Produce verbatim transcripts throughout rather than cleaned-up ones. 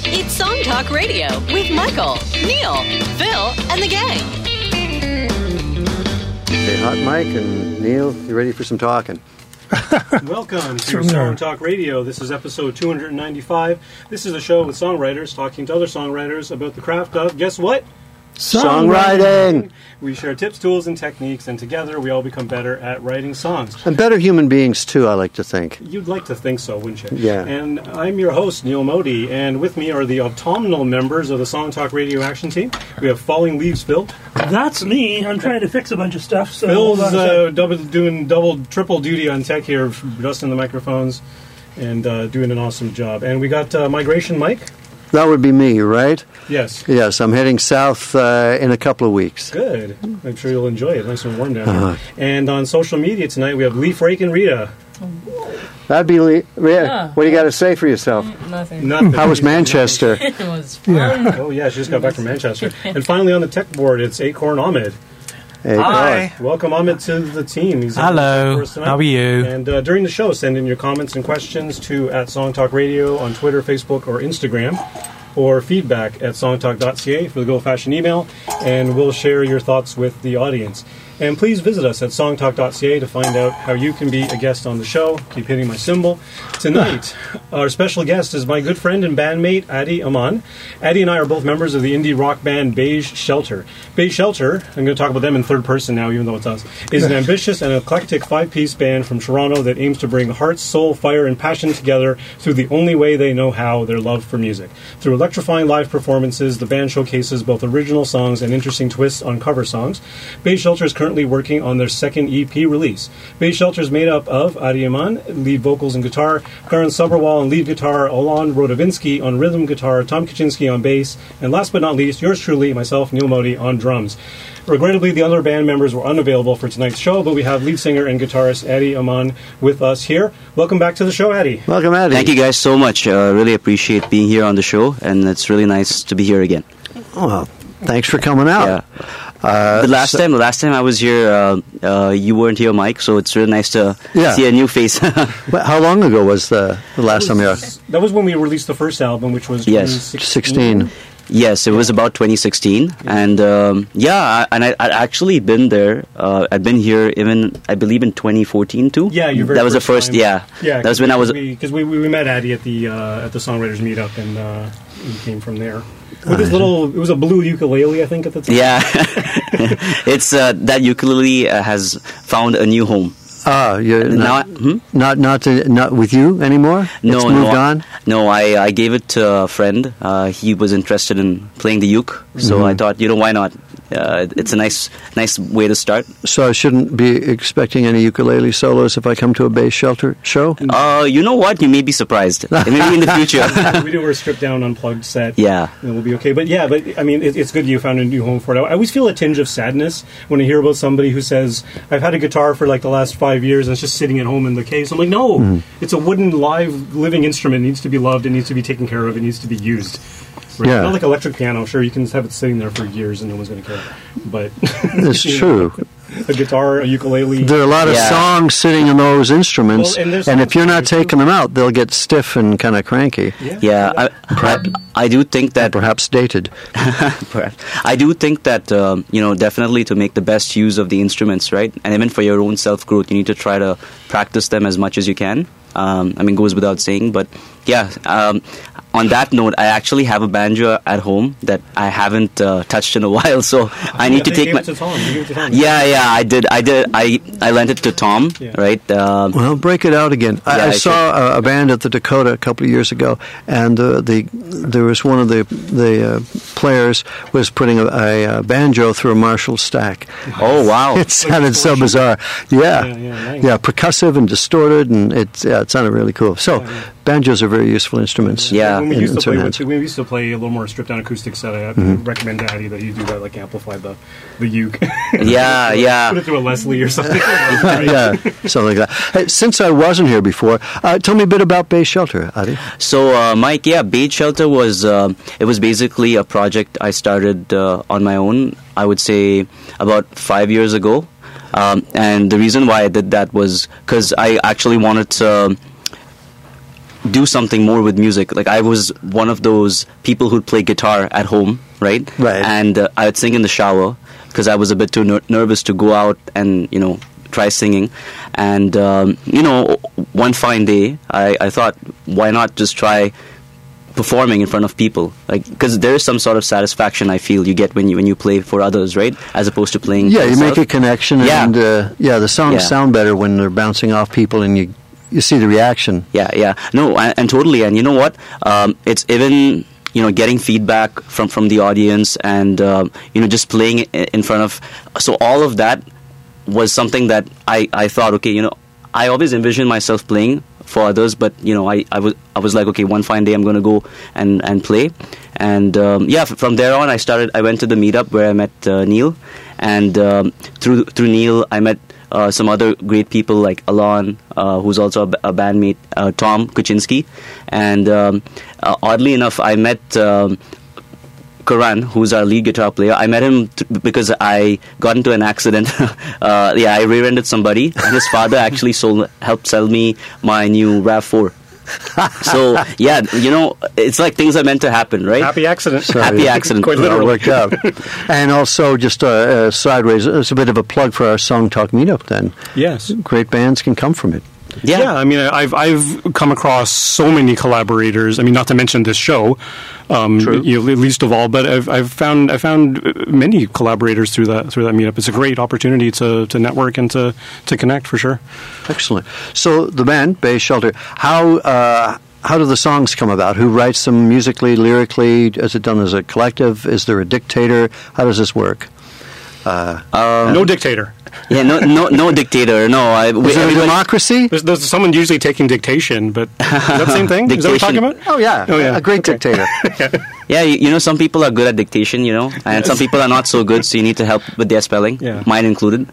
It's Song Talk Radio with Michael, Neil, Phil, and the gang. Hey, Hot Mike and Neil, you ready for some talking? Welcome to Song Talk Radio. This is episode two ninety-five. This is a show with songwriters talking to other songwriters about the craft of, guess what? Songwriting! We share tips, tools, and techniques, and together we all become better at writing songs. And better human beings, too, I like to think. You'd like to think so, wouldn't you? Yeah. And I'm your host, Neil Modi, and with me are the autumnal members of the Song Talk Radio Action Team. We have Falling Leaves Phil. That's me. I'm trying to fix a bunch of stuff. So Phil's uh, double, doing double, triple duty on tech here, adjusting the microphones, and uh, doing an awesome job. And we got uh, Migration Mike. That would be me, right? Yes. Yes, I'm heading south uh, in a couple of weeks. Good. I'm sure you'll enjoy it. Nice and warm down Uh-huh. here. And on social media tonight, we have Leaf Rake and Rita. That'd be... Le- yeah. Yeah. What do you got to say for yourself? Nothing. Nothing. How was Manchester? It was fun. Oh, yeah, she just got back from Manchester. And finally on the tech board, it's Acorn Ahmed. Hey, Hi. God. Welcome, Ahmed, to the team. He's Hello. for us tonight. How are you? And uh, during the show, send in your comments and questions to at Song Talk Radio on Twitter, Facebook, or Instagram, or feedback at songtalk dot c a for the old-fashioned email, and we'll share your thoughts with the audience. And please visit us at songtalk dot c a to find out how you can be a guest on the show. Keep hitting my symbol. Tonight, our special guest is my good friend and bandmate, Adi Aman. Adi and I are both members of the indie rock band Beige Shelter. Beige Shelter, I'm going to talk about them in third person now, even though it's us, is an ambitious and eclectic five-piece band from Toronto that aims to bring heart, soul, fire, and passion together through the only way they know how, their love for music. Through electrifying live performances, the band showcases both original songs and interesting twists on cover songs. Beige Shelter is currently working on their second E P release. Beige Shelter is made up of Adi Aman, lead vocals and guitar, Karan Sabrawal on lead guitar, Olan Rodovinsky on rhythm guitar, Tom Kaczynski on bass, and last but not least, yours truly, myself, Neil Modi, on drums. Regrettably, the other band members were unavailable for tonight's show, but we have lead singer and guitarist Adi Aman with us here. Welcome back to the show, Adi. Welcome, Adi. Thank you guys so much. Uh, really appreciate being here on the show, and it's really nice to be here again. Oh, well, thanks for coming out. Yeah. Uh, the last so- time, the last time I was here, uh, uh, you weren't here, Mike. So it's really nice to Yeah. see a new face. Well, how long ago was the, the last time you were? That was when we released the first album, which was Yes. twenty sixteen. Yes, it was about twenty sixteen, and um, yeah, I, and I, I'd actually been there. Uh, I'd been here even, I believe, in twenty fourteen too. Yeah, your very that was the first first. time. Yeah, Yeah, that was when I was. because we, we we met Adi at the uh, at the songwriters meetup, and uh, we came from there with this little. It was a blue ukulele, I think, at the time. Yeah, it's uh, that ukulele uh, has found a new home. Ah, you're Now, not, I- hmm? not, not, to, not with you anymore? No, it's moved no, on? No, I, I gave it to a friend. Uh, he was interested in playing the uke, so Mhm. I thought, you know, why not? Uh, it's a nice, nice way to start. So I shouldn't be expecting any ukulele solos if I come to a Beige Shelter show? Uh, you know what? You may be surprised. Maybe in the future. we do a stripped down, unplugged set. Yeah. And we'll be okay. But yeah, but I mean, it, it's good you found a new home for it. I always feel a tinge of sadness when I hear about somebody who says, I've had a guitar for like the last five years and it's just sitting at home in the case. I'm like, no, Mhm. it's a wooden, live, living instrument. It needs to be loved. It needs to be taken care of. It needs to be used. Right? Yeah. Not like electric piano. Sure, you can have it sitting there for years and no one's going to care. But It's you true. know, a guitar, a ukulele. There are a lot of Yeah. songs sitting in those instruments, Well, and there's and songs if you're not for you, too. taking them out, they'll get stiff and kind of cranky, Yeah, I, I, I do think that perhaps dated. Perhaps. I do think that um, you know, definitely to make the best use of the instruments, right? And even for your own self growth, you need to try to practice them as much as you can. Um, I mean, goes without saying, but yeah. Um, on that note, I actually have a banjo at home that I haven't uh, touched in a while, so I need Yeah, to they take gave my. it to Tom. You gave it to Tom. Yeah, yeah, I did. I did. I I lent it to Tom, Yeah. right? Um, Well, break it out again. I, Yeah, I I saw a, a band at the Dakota a couple of years ago, and uh, the there was one of the the uh, players was putting a, a, uh banjo through a Marshall stack. oh wow! It sounded so bizarre. Yeah, Yeah, yeah, yeah, nice. percussive and distorted, and it yeah, it sounded really cool. So, Yeah, yeah. banjos are very useful instruments. Yeah. When we in- used in to play, certain with, hands. when we used to play a little more stripped down acoustic set, I Mm-hmm. recommend to Addy that he do that, like amplify the the uke. Yeah, yeah. Put it through a Leslie or something. yeah, something like that. Hey, since I wasn't here before, uh, tell me a bit about Beige Shelter, Adi. So, uh, Mike, yeah, Beige Shelter was um it was basically a project I started uh, on my own. I would say about five years ago, um, and the reason why I did that was because I actually wanted to. do something more with music. Like I was one of those people who'd play guitar at home, right? Right. And uh, I would sing in the shower because I was a bit too ner- nervous to go out and, you know, try singing. And, um, you know, one fine day, I, I thought, why not just try performing in front of people? Like, because there is some sort of satisfaction I feel you get when you when you play for others, right? As opposed to playing Yeah, for you yourself. make a connection, Yeah. and uh, yeah, the songs Yeah. sound better when they're bouncing off people, and you you see the reaction. Yeah, yeah. No, and, and totally. And you know what? Um, it's even, you know, getting feedback from, from the audience and, um, you know, just playing i- in front of... So all of that was something that I, I thought, okay, you know, I always envisioned myself playing for others, but, you know, I, I, was, I was like, okay, one fine day I'm going to go and, and play. And, um, yeah, f- from there on, I started, I went to the meetup where I met uh, Neil. And um, through through Neil, I met... Uh, some other great people like Alon, uh, who's also a, b- a bandmate, uh, Tom Kuczynski, and um, uh, oddly enough, I met um, Karan, who's our lead guitar player. I met him t- because I got into an accident. uh, yeah, I rear-ended somebody, and his father actually sold, helped sell me my new RAV four. So yeah, you know, it's like things are meant to happen, right? Happy accident. Happy accident. Quite It all literally. worked out. And also, just uh, uh, sideways, it's a bit of a plug for our Song Talk meetup. Then, Yes. great bands can come from it. Yeah. Yeah, I mean, I've I've come across so many collaborators. I mean, not to mention this show, um, True. you know, least of all. But I've I've found I found many collaborators through that through that meetup. It's a great opportunity to, to network and to, to connect for sure. Excellent. So the band, Bay Shelter, how uh, how do the songs come about? Who writes them musically, lyrically? Is it done as a collective? Is there a dictator? How does this work? Uh, no dictator. Yeah, no, no, no dictator. No, I. we- is there a everybody- democracy? There's, there's someone usually taking dictation, but is that the same thing? Is that what you're talking Dictation. about? Oh yeah, Oh, yeah. a great dictator. Yeah, you, you know, some people are good at dictation, you know, and some people are not so good, so you need to help with their spelling, Yeah. mine included.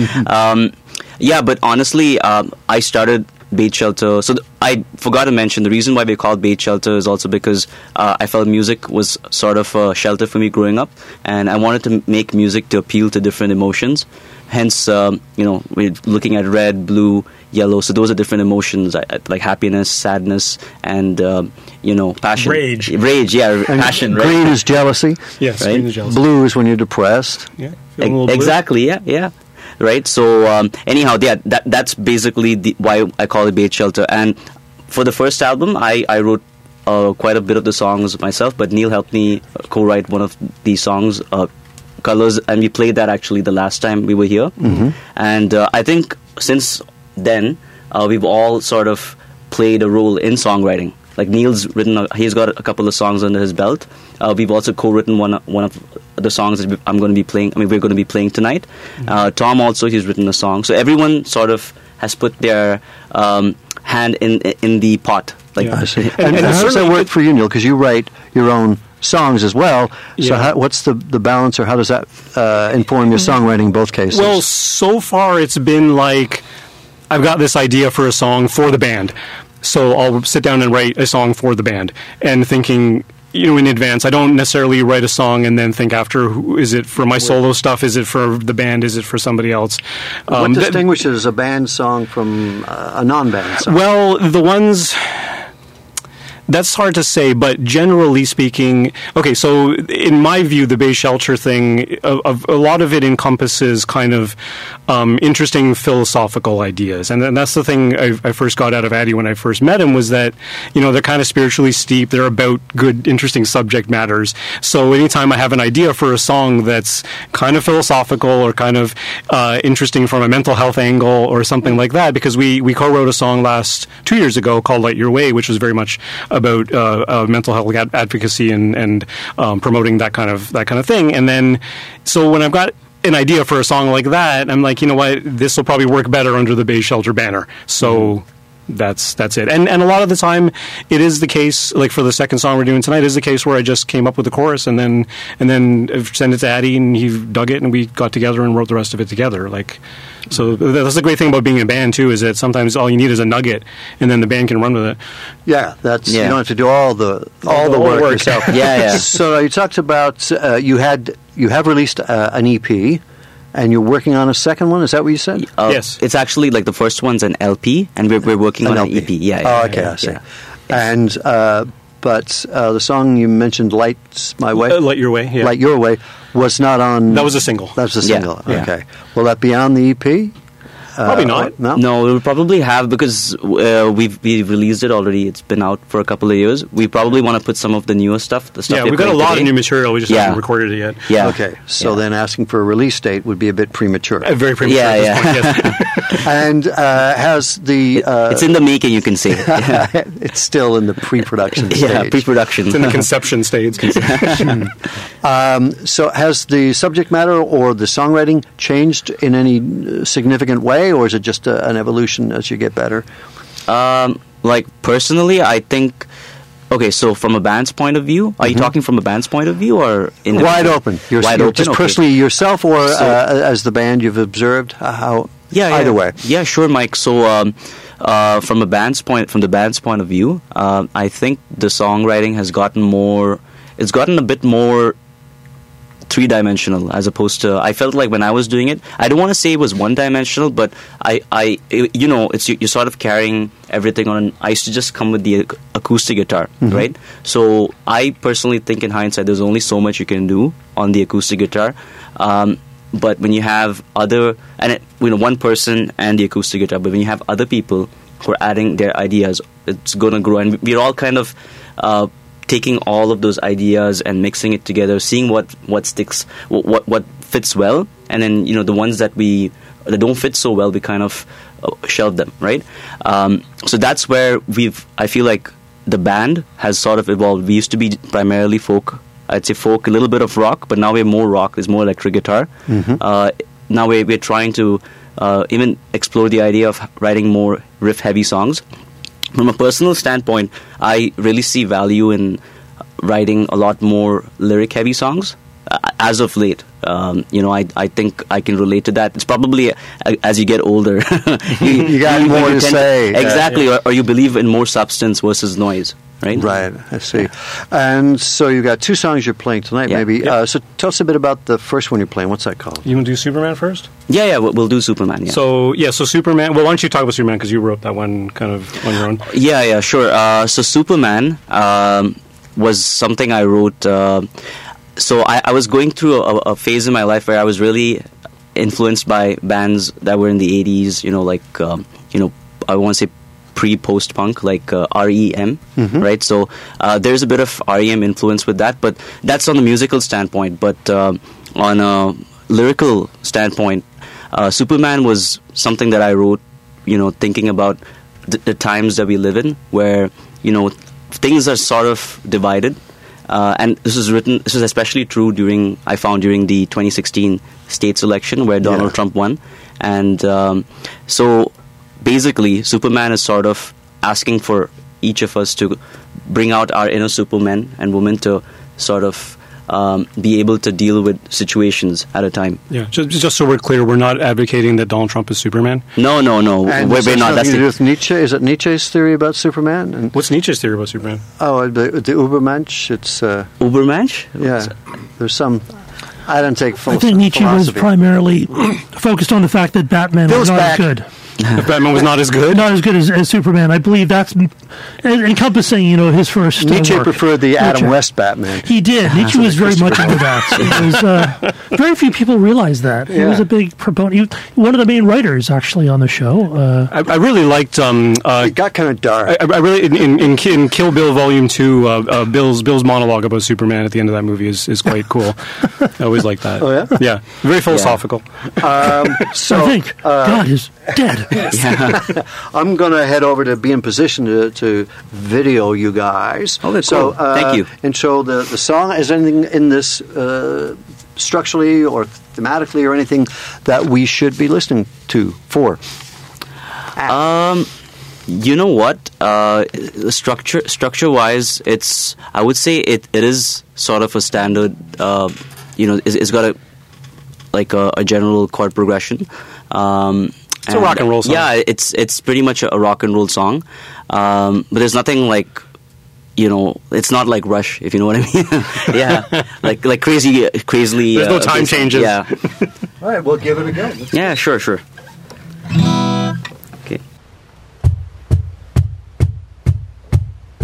um, yeah, but honestly, um, I started Bait Shelter. So th- I forgot to mention, the reason why we called Bait Shelter is also because uh, I felt music was sort of a shelter for me growing up, and I wanted to make music to appeal to different emotions. Hence, um, you know, we're looking at red, blue, yellow. So those are different emotions, I- I- like happiness, sadness, and, um, you know, passion. Rage. Rage, yeah, And passion, right? green is jealousy. Yes, Right? green is jealous. Blue is when you're depressed. Yeah, feeling a little blue. Exactly. Yeah. Yeah. Right. So um, anyhow, yeah, that that's basically the, why I call it Bait Shelter. And for the first album, I I wrote uh, quite a bit of the songs myself, but Neil helped me co-write one of these songs, uh, Colors, and we played that actually the last time we were here. Mm-hmm. And uh, I think since then, uh, we've all sort of played a role in songwriting. Like Neil's written, a, he's got a couple of songs under his belt. Uh, we've also co-written one one of the songs that I'm going to be playing. I mean, we're going to be playing tonight. Mm-hmm. Uh, Tom also, he's written a song. So everyone sort of has put their um, hand in in the pot. Like, Yeah. I see. And- And, and how does that certainly work it- for you, Neil? Because you write your own songs as well. So Yeah. how, what's the, the balance, or how does that uh, inform your songwriting in both cases? Well, so far it's been like I've got this idea for a song for the band. So I'll sit down and write a song for the band and thinking, you know, in advance. I don't necessarily write a song and then think after, who, is it for my solo stuff? Is it for the band? Is it for somebody else? what Um, th- distinguishes a band song from uh, a non-band song? Well, the ones... That's hard to say, but generally speaking, okay, so in my view, the Bay Shelter thing, a, a, a lot of it encompasses kind of um, interesting philosophical ideas. And, and that's the thing I, I first got out of Addy when I first met him, was that, you know, they're kind of spiritually steep. They're about good, interesting subject matters. So anytime I have an idea for a song that's kind of philosophical or kind of uh, interesting from a mental health angle or something like that, because we, we co-wrote a song last two years ago called Light Your Way, which was very much about uh, uh, mental health ad- advocacy and and um, promoting that kind of that kind of thing. And then, so when I've got an idea for a song like that, I'm like, you know what, this will probably work better under the Bay Shelter banner. So. Mm-hmm. That's that's it, and and a lot of the time, it is the case. Like for the second song we're doing tonight, is the case where I just came up with the chorus and then and then sent it to Addy, and he dug it, and we got together and wrote the rest of it together. Like, so that's the great thing about being in a band too, is that sometimes all you need is a nugget, and then the band can run with it. Yeah, that's Yeah. you don't have to do all the all the all work, the work. yourself. Yeah, yeah. So you talked about uh, you had you have released uh, an E P, and you're working on a second one. Is that what you said? Uh, Yes. It's actually like the first one's an L P, and we're we're working An on L P. an E P. Yeah. Oh, yeah, okay, yeah, I see. yeah. And uh, but uh, the song you mentioned, "Lights My Way," Uh, Light Your Way, yeah. "Light Your Way," was not on. That was a single. That was a Yeah, single. yeah. Okay. Will that be on the E P? Probably Uh, not. No. No, we'll probably have because uh, we've we've released it already. It's been out for a couple of years. We probably want to put some of the newer stuff. The stuff Yeah, we're we've got a playing lot today. of new material. We just Yeah. haven't recorded it yet. Yeah. Okay. So Yeah. then asking for a release date would be a bit premature. Uh, very premature. Yeah, at this yeah. point, yes. And uh, has the uh, It's in the making, you can say. it's still in the pre-production stage. yeah, pre-production. It's in the conception stage. Um, so has the subject matter or the songwriting changed in any uh, significant way, or is it just uh, an evolution as you get better? Um, like personally, I think. Okay, so from a band's point of view, are you talking from a band's point of view or in Mm-hmm. Wide open. You're, Wide you're open, just okay. personally yourself, or So- uh, as the band you've observed? Uh, How? Yeah, yeah. Either way. Yeah, sure, Mike. So, um, uh, from a band's point, from the band's point of view, uh, I think the songwriting has gotten more. It's gotten a bit more three-dimensional as opposed to. I felt like when I was doing it, I don't want to say it was one-dimensional, but I, I, it- you know, it's you- you're sort of carrying everything on. I used to just come with the ac- acoustic guitar, right? So I personally think, in hindsight, there's only so much you can do on the acoustic guitar. Um, But when you have other, and it, you know, one person and the acoustic guitar, but when you have other people who are adding their ideas, it's going to grow. And we're all kind of uh, taking all of those ideas and mixing it together, seeing what, what sticks, what, what what fits well, and then you know the ones that we that don't fit so well, we kind of uh, shelve them, right? Um, so that's where we've. I feel like the band has sort of evolved. We used to be primarily folk. I'd say folk, a little bit of rock, but now we're more rock. There's more electric guitar. Uh, now we're, we're trying to uh, even explore the idea of writing more riff-heavy songs. From a personal standpoint, I really see value in writing a lot more lyric-heavy songs. Uh, as of late, um, you know, I I think I can relate to that. It's probably uh, as you get older, you, You got more to tend say. Yeah, exactly, Or, or you believe in more substance versus noise, right? Right, I see. And so you've got two songs you're playing tonight, Yeah. maybe. Yep. Uh, so tell us a bit about the first one you're playing. What's that called? You want to do Superman first? Yeah, yeah, we'll, we'll do Superman. Yeah. So, yeah, so Superman. Well, why don't you talk about Superman because you wrote that one kind of on your own. Yeah, yeah, sure. Uh, so Superman um, was something I wrote. Uh, so I, I was going through a, a phase in my life where I was really influenced by bands that were in the eighties. You know, like um, you know, I want to say pre-post punk, like uh, R E M, right? So uh, there's a bit of R E M influence with that, but that's on the musical standpoint. But um on a lyrical standpoint, uh, Superman was something that I wrote. You know, thinking about the, the times that we live in, where you know things are sort of divided, uh, and this is written. This is especially true during I found during the twenty sixteen states election where Donald Yeah. Trump won, and um, so basically, Superman is sort of asking for each of us to bring out our inner Supermen and women to sort of um, be able to deal with situations at a time. Yeah, just, just so we're clear, we're not advocating that Donald Trump is Superman. No, no, no. And we're, this we're has not. nothing That's to do the, with Nietzsche. Is it Nietzsche's theory about Superman? And What's Nietzsche's theory about Superman? oh, the, the Ubermensch. It's uh, Ubermensch? yeah. There's some. I don't take. I Philo- think Nietzsche was philosophy. primarily focused on the fact that Batman Bill's was not back. as good. If Batman was not as good? Not as good as, as Superman. I believe that's en- encompassing, you know, his first uh, Nietzsche work. preferred the Adam Nietzsche. West Batman. He did. Nietzsche was very much into that. It was, uh, very few people realize that. He Yeah. was a big proponent. He, was one of the main writers, actually, on the show. Uh, I, I really liked. Um, uh, It got kind of dark. I, I really in, in, in, Ki- in Kill Bill Volume Two, uh, uh, Bill's Bill's monologue about Superman at the end of that movie is, is quite cool. I always like that. Oh, yeah? Yeah, very philosophical. Um, so I think God is dead. I'm going to head over to be in position to, to video you guys. Oh, that's so, cool. Thank you. And so the, the song, is there anything in this uh, structurally or thematically or anything that we should be listening to for? Um, you know what? Uh, structure structure wise, it's I would say it, it is sort of a standard. Uh, you know, it's, it's got a like a, a general chord progression. Um, It's a rock and roll song. Yeah, it's it's pretty much a, a rock and roll song. Um, but there's nothing like. You know, it's not like Rush, if you know what I mean. Yeah, like like crazy, crazily. There's no uh, time bass line. changes. Yeah, All right, we'll give it a go. yeah, sure, sure. Okay.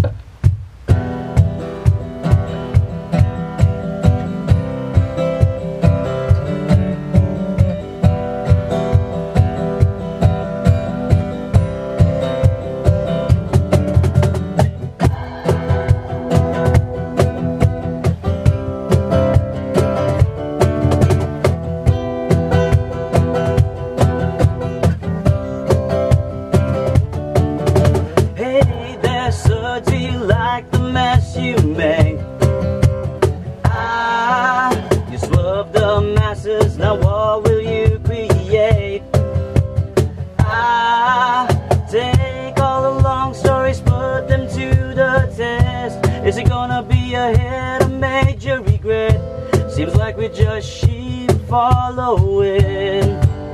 Now what will you create? Ah, take all the long stories, put them to the test. Is it gonna be a hit, a major regret? Seems like we're just sheep following.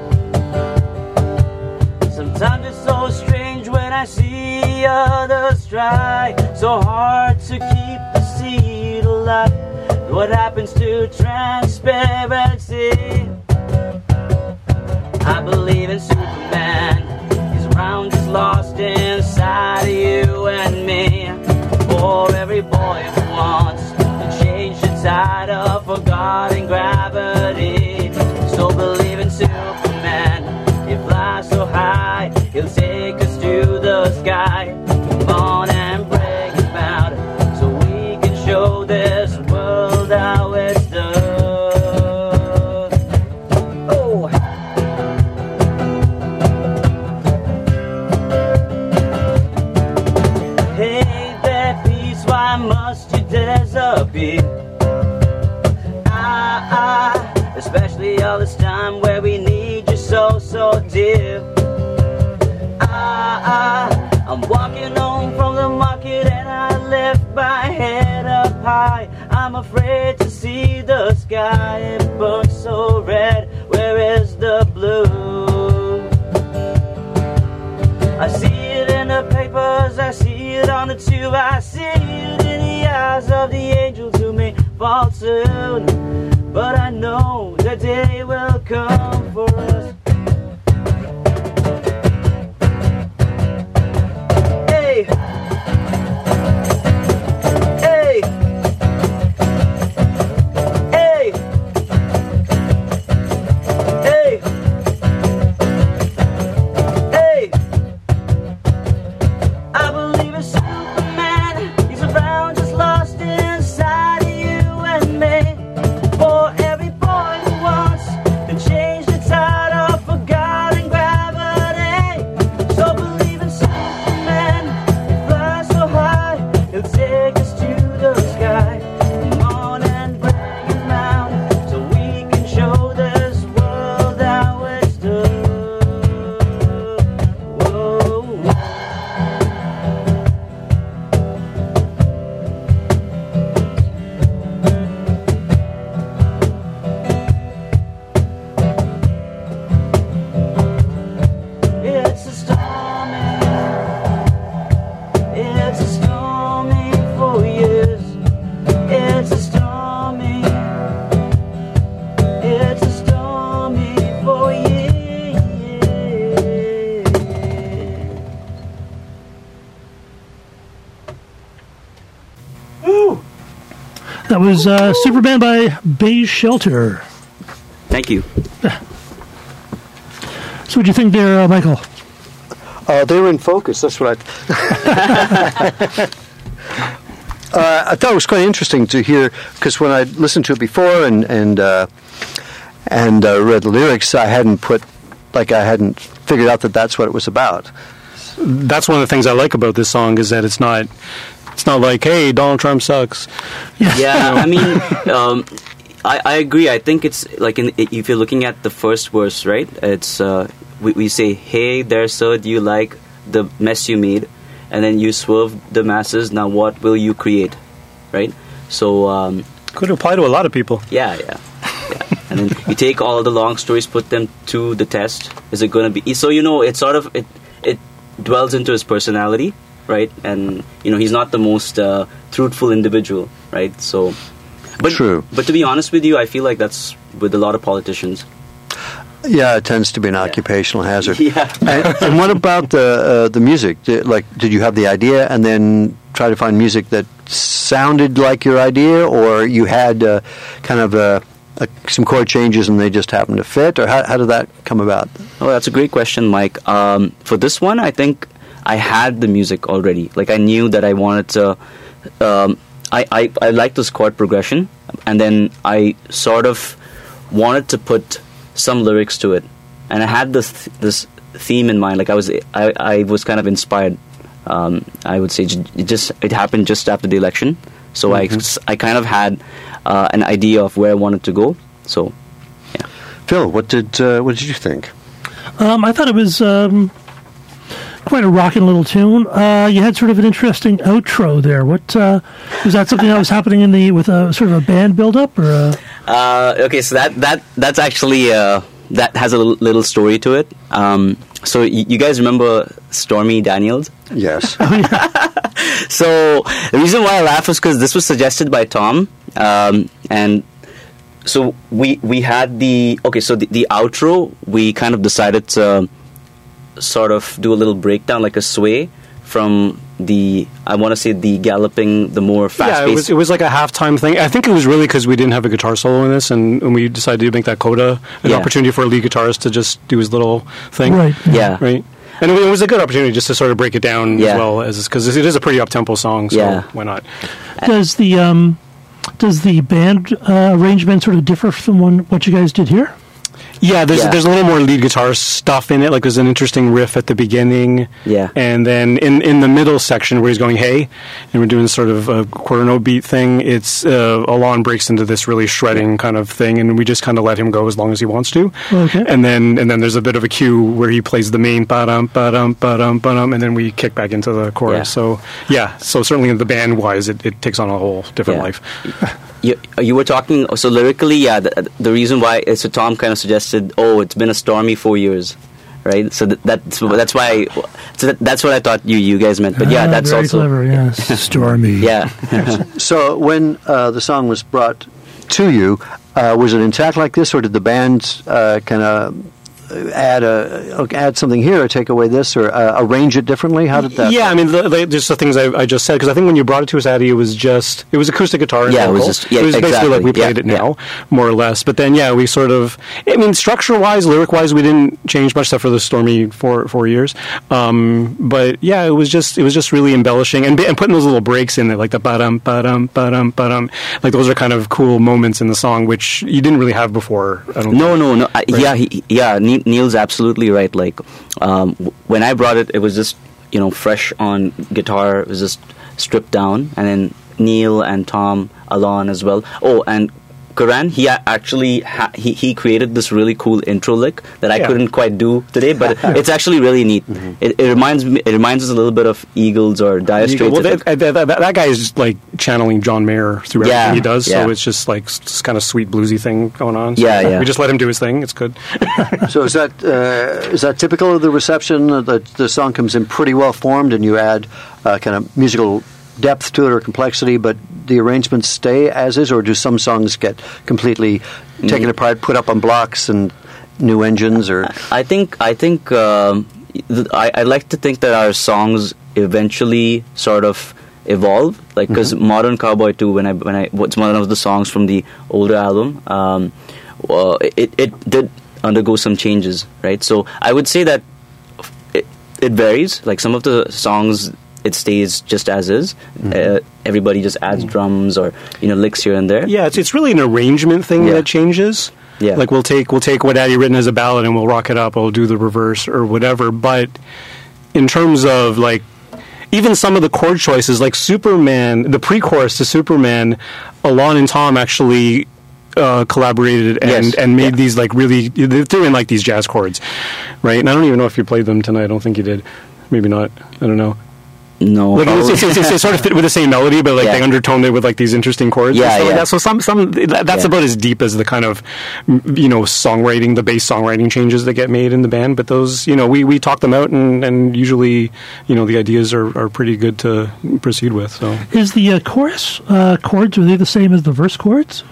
Sometimes it's so strange when I see others try so hard to keep the seed alive. What happens to transparency? I believe in Superman. He's around just lost inside of you and me. For every boy who wants to change the tide of forgotten gravity. So believe in Superman. He flies so high, he'll take us to the sky. Come on and bring him out, so we can show this world how it's done. Oh. Hey there, peace, why must you disappear? Ah, ah, especially all this time where we need you so, so dear. Ah, ah, I'm walking home from the market and I lift my head up high. I'm afraid to see the sky, it burns so red. Where is the blue? I see it in the papers, I see it on the tube, I see it in the eyes of the angels who may fall soon. But I know the day will come for us. Hey, hey, hey, hey, hey. I believe in Superman. He's around just lost inside of you and me. For every boy who wants to change the tide of forgotten gravity. So believe in Superman. He flies so high, he'll take us to the sky. Come on and bring him out, so we can show this world how it's done. Whoa. It's a stormy, it's a stormy for years. It's a stormy, it's a stormy for years. That was uh, Superman by Beige Shelter. Thank you. So what do you think there, uh, Michael? Uh, they were in focus. That's what I. uh, I thought it was quite interesting to hear, because when I listened to it before and and uh, and uh, read the lyrics, I hadn't put like I hadn't figured out that that's what it was about. That's one of the things I like about this song is that it's not it's not like, hey, Donald Trump sucks. Yeah, I mean, um, I, I agree. I think it's like in, if you're looking at the first verse, right? It's uh, we, we say, "Hey there, sir, do you like the mess you made?" And then you swerve the masses. Now, what will you create, right? So um, Could apply to a lot of people. yeah, yeah, yeah. And then you take all the long stories, put them to the test. Is it going to be so? You know, it sort of it it dwells into his personality, right? And you know, he's not the most uh, truthful individual, right? So. But, True. But to be honest with you, I feel like that's with a lot of politicians. Yeah, it tends to be an occupational hazard. Yeah. and, and what about the uh, the music? Did, like, did you have the idea and then try to find music that sounded like your idea, or you had uh, kind of a, a, some chord changes and they just happened to fit, or how, how did that come about? Oh, that's a great question, Mike. Um, for this one, I think I had the music already. Like, I knew that I wanted to. Um, I, I, I like this chord progression, and then I sort of wanted to put some lyrics to it, and I had this this theme in mind. Like I was I, I was kind of inspired. Um, I would say it just it happened just after the election, so mm-hmm. I I kind of had uh, an idea of where I wanted to go. So, yeah. Phil, what did uh, what did you think? Um, I thought it was um, quite a rocking little tune. Uh, you had sort of an interesting outro there. What uh, was that? Something that was happening in the with a sort of a band build up, or? A... Uh, okay, so that that that's actually uh, that has a little, little story to it. Um, so y- you guys remember Stormy Daniels? Yes. So the reason why I laugh was because this was suggested by Tom, um, and so we we had the okay. So the, the outro, we kind of decided to sort of do a little breakdown, like a sway from the I want to say the galloping, the more fast-paced. Yeah, it was it was like a halftime thing. I think it was really because we didn't have a guitar solo in this, and, and we decided to make that coda an Yeah. opportunity for a lead guitarist to just do his little thing. Right. Yeah. Right. And it was a good opportunity just to sort of break it down Yeah. as well as because it is a pretty up-tempo song. So Yeah. why not? Does the um, does the band uh, arrangement sort of differ from one, what you guys did here? Yeah, there's Yeah. there's a little more lead guitar stuff in it. Like there's an interesting riff at the beginning. Yeah. And then in, in the middle section where he's going, hey, and we're doing sort of a quarter note beat thing, it's uh, Alon breaks into this really shredding kind of thing, and we just kind of let him go as long as he wants to. Okay. And then and then there's a bit of a cue where he plays the main ba-dum, ba-dum, ba-dum, ba-dum, and then we kick back into the chorus. Yeah. So, yeah, so certainly in the band-wise, it, it takes on a whole different Yeah. life. You, you were talking so lyrically, yeah. The, the reason why is so Tom kind of suggested, oh, it's been a stormy four years, right? So that, that's that's why. So that, that's what I thought you you guys meant. But yeah, Ah, that's very also clever. Yes, stormy. yeah. So when uh, the song was brought to you, uh, was it intact like this, or did the band uh, kind of add a add something here, or take away this, or uh, arrange it differently? How did that? Yeah, I mean, the, the, just the things I, I just said, because I think when you brought it to us, Addy, it was just, it was acoustic guitar and Yeah, it was vocal. just- yeah, it was basically exactly. like we played Yeah, it now, more or less. But then, yeah, we sort of, I mean, structure-wise, lyric-wise, we didn't change much stuff for the stormy four, four years. Um, but yeah, it was just, it was just really embellishing and, and putting those little breaks in there, like the ba-dum, ba-dum, ba-dum, ba-dum. Like those are kind of cool moments in the song, which you didn't really have before. I don't No, think. no, no. I, Yeah, he, yeah. Ne- Neil's absolutely right. Like um, w- when I brought it, it was just you know fresh on guitar. It was just stripped down, and then Neil and Tom, Alon as well. Oh, and Karan, he a- actually ha- he he created this really cool intro lick that I Yeah. couldn't quite do today, but it's actually really neat. It, it reminds me. It reminds us a little bit of Eagles or Dire Straits. Well, if that, it- that, that, that guy is like channeling John Mayer through Yeah, everything he does, yeah. so it's just like this kind of sweet bluesy thing going on. So Yeah, yeah. We just let him do his thing. It's good. So is that uh, is that typical of the reception? uh, That the song comes in pretty well formed, and you add uh, kind of musical depth to it or complexity, but the arrangements stay as is, or do some songs get completely taken apart, put up on blocks, and new engines? Or I think I think um, th- I, I like to think that our songs eventually sort of evolve, like because Modern Cowboy two, when I when I what's one of the songs from the older album, um, uh, it it did undergo some changes, right? So I would say that it, it varies. Like some of the songs, it stays just as is. Uh, everybody just adds drums or you know licks here and there. Yeah, it's it's really an arrangement thing Yeah. that changes. Yeah. Like we'll take we'll take what Addy written as a ballad and we'll rock it up. We'll do the reverse or whatever. But in terms of like even some of the chord choices, like Superman, the pre-chorus to Superman, Alon and Tom actually uh, collaborated and, Yes. and made Yeah. these like really they threw in like these jazz chords, right? And I don't even know if you played them tonight. I don't think you did. Maybe not. I don't know. No, Like probably- it's, it's, it's, it sort of fit with the same melody, but like Yeah. they undertoned it with like these interesting chords. Yeah, and stuff like yeah. that. So some some that, that's Yeah. about as deep as the kind of m- you know songwriting, the bass songwriting changes that get made in the band. But those you know we, we talk them out, and, and usually you know the ideas are, are pretty good to proceed with. So Is the uh, chorus uh, chords, are they the same as the verse chords?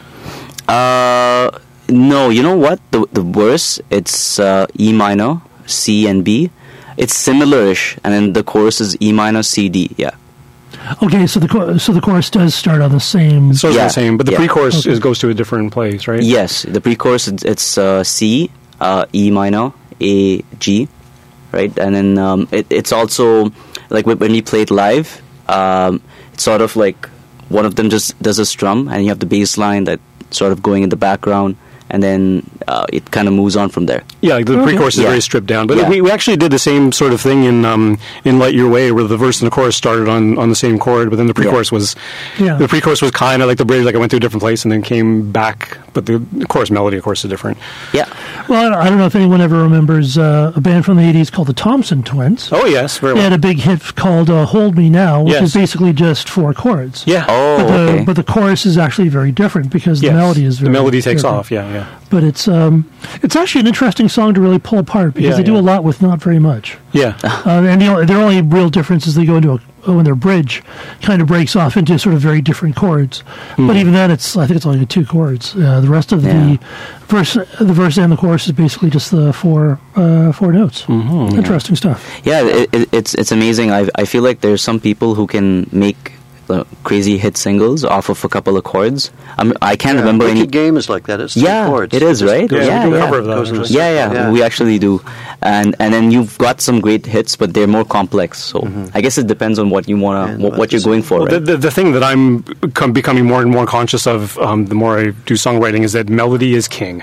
Uh, no, you know what? The the verse, it's uh, E minor, C, and B. It's similar-ish, and then the chorus is E minor, C, D. Yeah. Okay, so the chor- so the chorus does start on the same. so it's Yeah, the same, but the yeah. pre-chorus Okay. is, goes to a different place, right? Yes, the pre-chorus it's, it's uh, C, uh, E minor, A, G, right? And then um, it, it's also like when when we played live, um, it's sort of like one of them just does a strum, and you have the bass line that sort of going in the background, and then uh, it kind of moves on from there. Yeah, like the Okay. pre-chorus is Yeah. very stripped down. But Yeah. we, we actually did the same sort of thing in um, in Light Your Way, where the verse and the chorus started on, on the same chord, but then the pre-chorus was Yeah. the pre-chorus was kind of like the bridge, like I went to a different place and then came back. But the chorus melody, of course, is different. Yeah. Well, I don't- I don't know if anyone ever remembers uh, a band from the eighties called the Thompson Twins. Oh yes, very They well. had a big hit called uh, "Hold Me Now," which Yes. is basically just four chords. Yeah. Oh, But the, okay. but the chorus is actually very different because Yes. the melody is very the melody takes different. off. Yeah, yeah. But it's um, it's actually an interesting song to really pull apart because Yeah, they do yeah. a lot with not very much. Yeah. Uh, and the only, their only real difference is they go into a when their bridge kind of breaks off into sort of very different chords. But even then, it's I think it's only two chords. Uh, the rest of Yeah. the verse, the verse and the chorus is basically just the four uh, four notes. Mm-hmm. Interesting stuff. Yeah, it, it, it's it's amazing. I I feel like there's some people who can make uh, crazy hit singles off of a couple of chords. I mean, I can't remember Wicked any. Game is like that. It's two Yeah, chords. it is, right? Yeah, Yeah, we do a yeah. cover of that, Goes in a actually. Yeah, yeah, Yeah. we actually do, and and then you've got some great hits, but they're more complex. So I guess it depends on what you wanna, And what, what what you're is- going for, Well, right? the, the, the thing that I'm become, becoming more and more conscious of um, the more I do songwriting is that melody is king.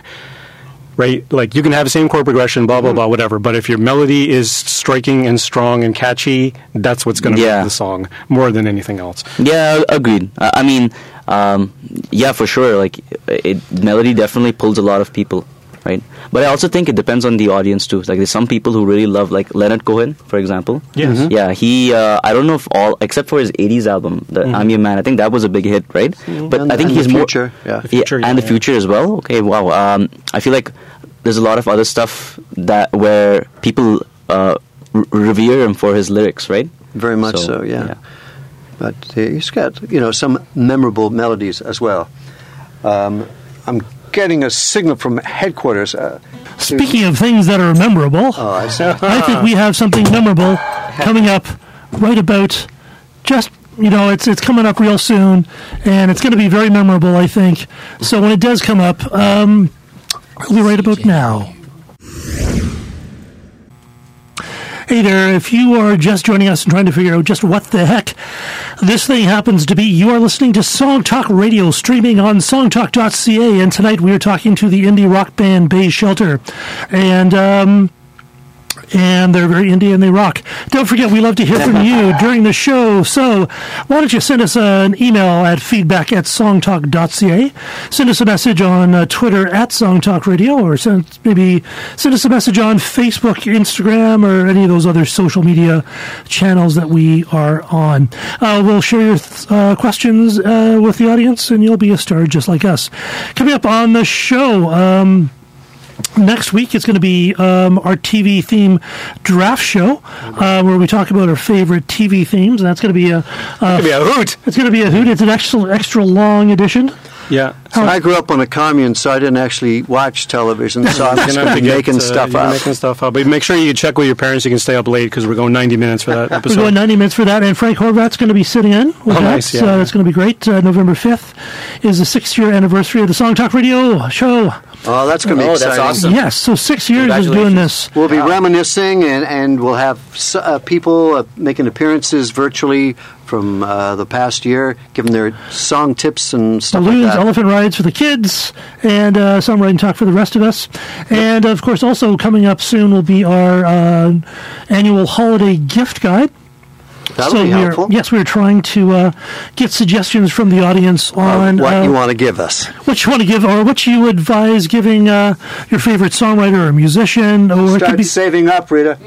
Right? Like, you can have the same chord progression, blah, blah, blah, whatever, but if your melody is striking and strong and catchy, that's what's going to Yeah. make the song more than anything else. Yeah, agreed. I I mean, um, yeah, for sure. Like, it, melody definitely pulls a lot of people, right? But I also think it depends on the audience too. Like, there's some people who really love, like Leonard Cohen, for example. Yes. Mhm. Yeah, he. Uh, I don't know if all, except for his eighties album, the I'm Your Man. I think that was a big hit, right? But And- I think and he's the more. Future, yeah. The Future, and yeah, the yeah. future as well. Okay, wow. Um, I feel like there's a lot of other stuff that where people uh, r- revere him for his lyrics, right? Very much so, yeah. But uh, he's got, you know, some memorable melodies as well. Um, I'm getting a signal from headquarters. Uh, to- Speaking of things that are memorable, oh, I see. I think we have something memorable coming up right about just. You know, it's it's coming up real soon, and it's going to be very memorable, I think. So when it does come up, um, it'll be right about now. Hey there, if you are just joining us and trying to figure out just what the heck this thing happens to be, you are listening to Song Talk Radio, streaming on songtalk dot c a, and tonight we are talking to the indie rock band Bay Shelter. And, um... and they're very indie and they rock. Don't forget, we love to hear from you during the show. So why don't you send us an email at feedback at songtalk dot c a. Send us a message on uh, Twitter at Songtalk Radio, or send, maybe send us a message on Facebook, Instagram, or any of those other social media channels that we are on. Uh, we'll share your th- uh, questions uh, with the audience, and you'll be a star just like us. Coming up on the show, um, next week, it's going to be um, our T V theme draft show, uh, where we talk about our favorite T V themes. And that's going to be a, uh, Maybe a hoot. it's going to be a hoot. It's an extra extra long edition. Yeah. So I grew up on a commune, so I didn't actually watch television, so I'm You're just gonna have going to to be get, making uh, stuff you're up. making stuff up. But make sure you check with your parents. You can stay up late because we're going ninety minutes for that We're episode. going ninety minutes for that, and Frank Horvat's going to be sitting in with Oh, that. nice, yeah. So it's going to be great. Uh, November fifth is the sixth year anniversary of the Song Talk Radio show. Oh, that's going to be Oh, that's exciting. awesome. Yes, so six years of doing this. We'll be reminiscing, and, and we'll have s- uh, people uh, making appearances virtually from uh, the past year, giving their song tips and stuff Balloons, like that. elephant rides for the kids, and uh, songwriting talk for the rest of us. And, of course, also coming up soon will be our uh, annual holiday gift guide. That'll so be we're, helpful. yes, we're trying to uh, get suggestions from the audience on what uh, you want to give us. what you want to give, or what you advise giving uh, your favorite songwriter or musician, or it could Start be saving up, Rita.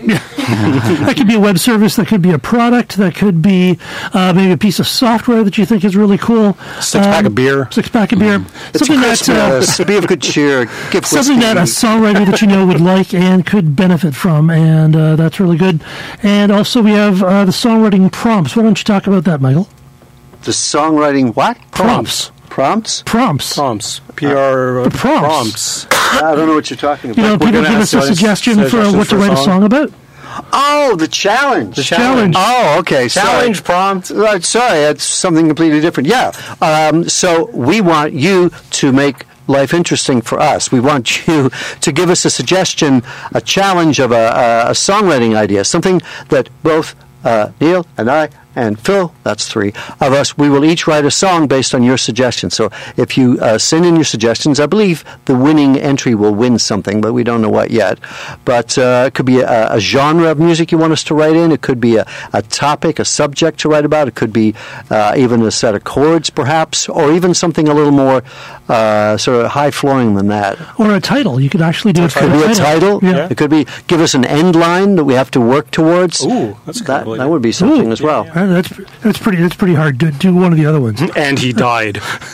that could be a web service, that could be a product, that could be uh, maybe a piece of software that you think is really cool. Six pack of beer. Six pack of beer. It's Something that. Uh, Christmas. Be of good cheer. Give Something whiskey. that a songwriter that you know would like and could benefit from, and uh, that's really good. And also, we have uh, the songwriting prompts. Why don't you talk about that, Michael? The songwriting what? Prompts. Prompts? Prompts. Prompts. P R. The prompts. I don't know what you're talking You know, about. We're people gonna give ask us a the audience suggestion for suggestions what to for a write a song. song about. Oh, the challenge. The Challenge. Oh, okay. Challenge sorry. prompt. Right, sorry, that's something completely different. Yeah. Um, so we want you to make life interesting for us. We want you to give us a suggestion, a challenge of a, a, a songwriting idea, something that both uh, Neil and I and Phil, that's three, of us, we will each write a song based on your suggestions. So if you uh, send in your suggestions, I believe the winning entry will win something, but we don't know what yet. But uh, it could be a, a genre of music you want us to write in. It could be a, a topic, a subject to write about. It could be uh, even a set of chords, perhaps, or even something a little more uh, sort of high-flowing than that. Or a title. You could actually do it It for could be a title. Yeah. It could be give us an end line that we have to work towards. Ooh, that's a that, good that would be something Ooh. as well. Uh, that's that's pretty that's pretty hard. Do, do one of the other ones. And he died.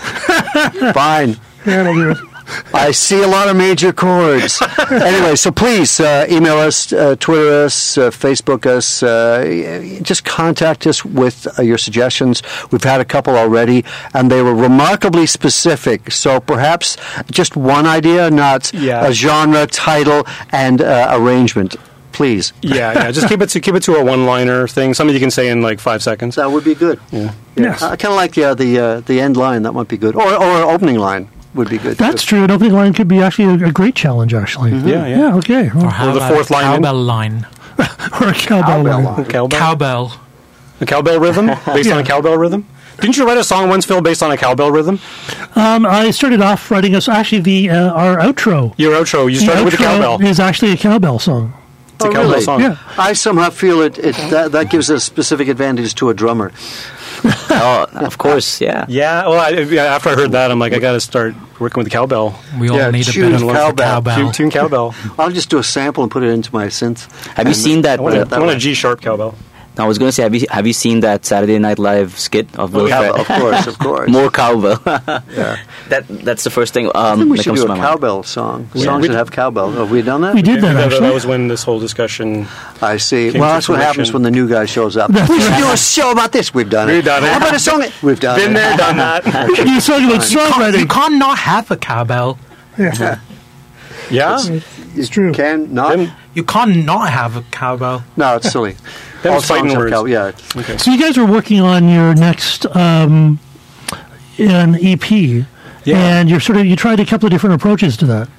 Fine. Yeah, I'll do it. I see a lot of major chords. Anyway, so please uh, email us, uh, Twitter us, uh, Facebook us. Uh, just contact us with uh, your suggestions. We've had a couple already, and they were remarkably specific. So perhaps just one idea, not Yeah. a genre, title, and uh, arrangement. Please. Yeah, yeah. Just keep it to keep it to a one-liner thing. Something you can say in like five seconds. That would be good. Yeah. Yes. I kind of like the uh, the uh, the end line. That might be good, or or an opening line would be good. That's too. true. An opening line could be actually a, a great challenge, actually. Yeah, yeah. Yeah, okay. Well, Or how Or the about fourth a line in. cowbell line? or a cowbell Cowbell line. line. Cowbell. Cowbell. A cowbell rhythm based on a Yeah. cowbell rhythm. Didn't you write a song once, Phil, based on a cowbell rhythm? Um, I started off writing us actually the uh, our outro. Your outro. You The started with a outro cowbell. is actually a cowbell song. It's a Oh, cowbell really? song. Yeah. I somehow feel it, it that, that gives a specific advantage to a drummer. Oh, of course, yeah. Yeah. Well, I, yeah, after I heard that, I'm like, I got to start working with the cowbell. We all Yeah, need a tune bit of love for cowbell. cowbell. Tune, tune cowbell. I'll just do a sample and put it into my synth. Have you And seen that? I want, uh, a, I want a G sharp cowbell. I was going to say, have you have you seen that Saturday Night Live skit of Will Cowbell, Ferrell? of course, of course. More cowbell. Yeah. that that's the first thing. Um, I think we that should comes do to a my mind. cowbell song. Yeah. Songs We- that have cowbell. Have we done that? We did that, that, actually. that was when this whole discussion. I see. Came Well, to that's what happens fruition. when the new guy shows up. That's We should do a show about this. We've done it. We've done it. How about a song? We've done Been it. there, done that. You song about You songwriting. can't not have a cowbell. Yeah, Yeah. it's true. Can not? Then, You can't not have a cowbell. No, it's silly. then All fighting songs have words. cow- yeah. Okay. So you guys are working on your next um, an E P, Yeah. and you're sort of you tried a couple of different approaches to that.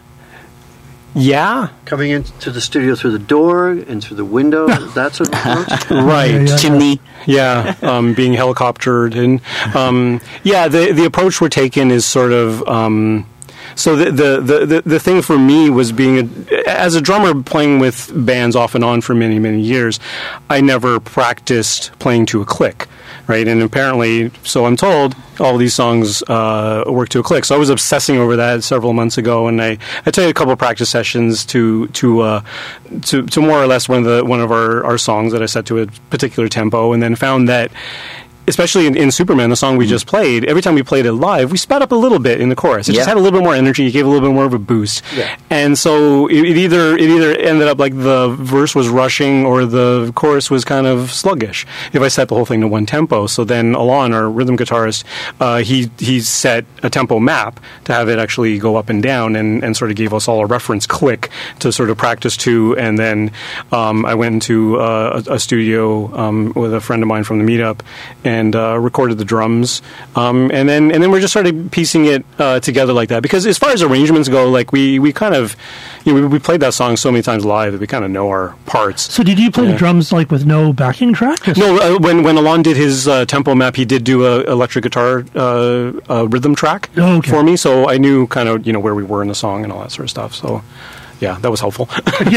Yeah. Coming into the studio through the door and through the window. That's what approach. Right. Yeah, yeah. Chimney. Yeah, um, being helicoptered, and um, yeah, the the approach we're taking is sort of. Um, so the, the the the the thing for me was being a, as a drummer playing with bands off and on for many many years, I never practiced playing to a click, right? And apparently, so I'm told, all these songs uh, work to a click. So I was obsessing over that several months ago, and I, I took a couple of practice sessions to to uh, to to more or less one of the one of our, our songs that I set to a particular tempo, and then found that. Especially in, in Superman, the song we just played, every time we played it live, we sped up a little bit in the chorus. It Yeah. just had a little bit more energy. It gave a little bit more of a boost. Yeah. And so it, it either it either ended up like the verse was rushing or the chorus was kind of sluggish if I set the whole thing to one tempo. So then Alon, our rhythm guitarist, uh, he he set a tempo map to have it actually go up and down, and, and sort of gave us all a reference click to sort of practice to. And then um, I went into uh, a, a studio um, with a friend of mine from the meetup and uh, recorded the drums, um, and then and then we're just sort of piecing it uh, together like that. Because as far as arrangements go, like we, we kind of you know we, we played that song so many times live that we kind of know our parts. So did you play Yeah. the drums like with no backing track? Just- No, uh, when when Alon did his uh, tempo map, he did do a electric guitar uh, uh, rhythm track Oh, okay. for me, so I knew kind of you know where we were in the song and all that sort of stuff. So. Yeah, that was helpful.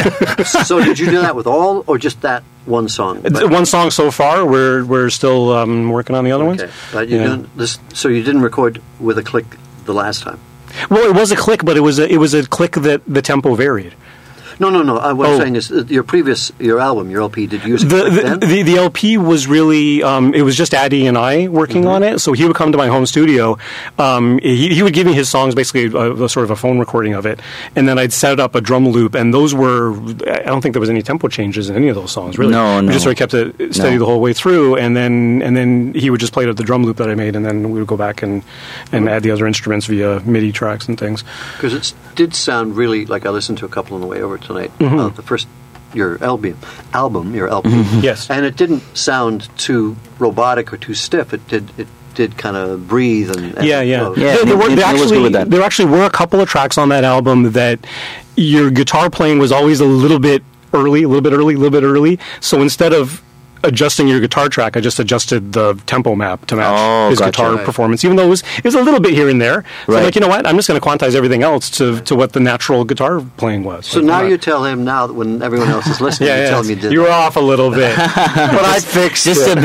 So did you do that with all, or just that one song? One song so far. We're we're still um, working on the other Okay, ones. but you Yeah. didn't, this, so you didn't record with a click the last time. Well, it was a click, but it was a, it was a click that the tempo varied. No, no, no. Uh, what Oh. I'm saying is, uh, your previous, your album, your L P, did you use a The, click the, then? the the L P was really um, it was just Addy and I working on it. So he would come to my home studio. Um, he, he would give me his songs, basically a, a sort of a phone recording of it, and then I'd set up a drum loop. And those were I don't think there was any tempo changes in any of those songs. Really, No, we no. just sort of kept it steady No. the whole way through. And then and then he would just play it at the drum loop that I made, and then we would go back and and add the other instruments via MIDI tracks and things. Because it did sound really like I listened to a couple on the way over tonight. Mm-hmm. Uh, the first, your album, album, your L P. Yes. And it didn't sound too robotic or too stiff. It did. It did kind of breathe and, and Yeah, yeah. flow. Yeah, there, there, were, Neil- there, Neil was actually, good with that. there actually were a couple of tracks on that album that your guitar playing was always a little bit early, a little bit early, a little bit early. So instead of adjusting your guitar track, I just adjusted the tempo map to match Oh, his gotcha. guitar Right. performance, even though it was, it was a little bit here and there. So Right. like, you know what? I'm just going to quantize everything else to, to what the natural guitar playing was. So Like, now I'm not- you tell him now that when everyone else is listening, yeah, you yeah. tell him you did. You were off a little bit. but I fixed Just it.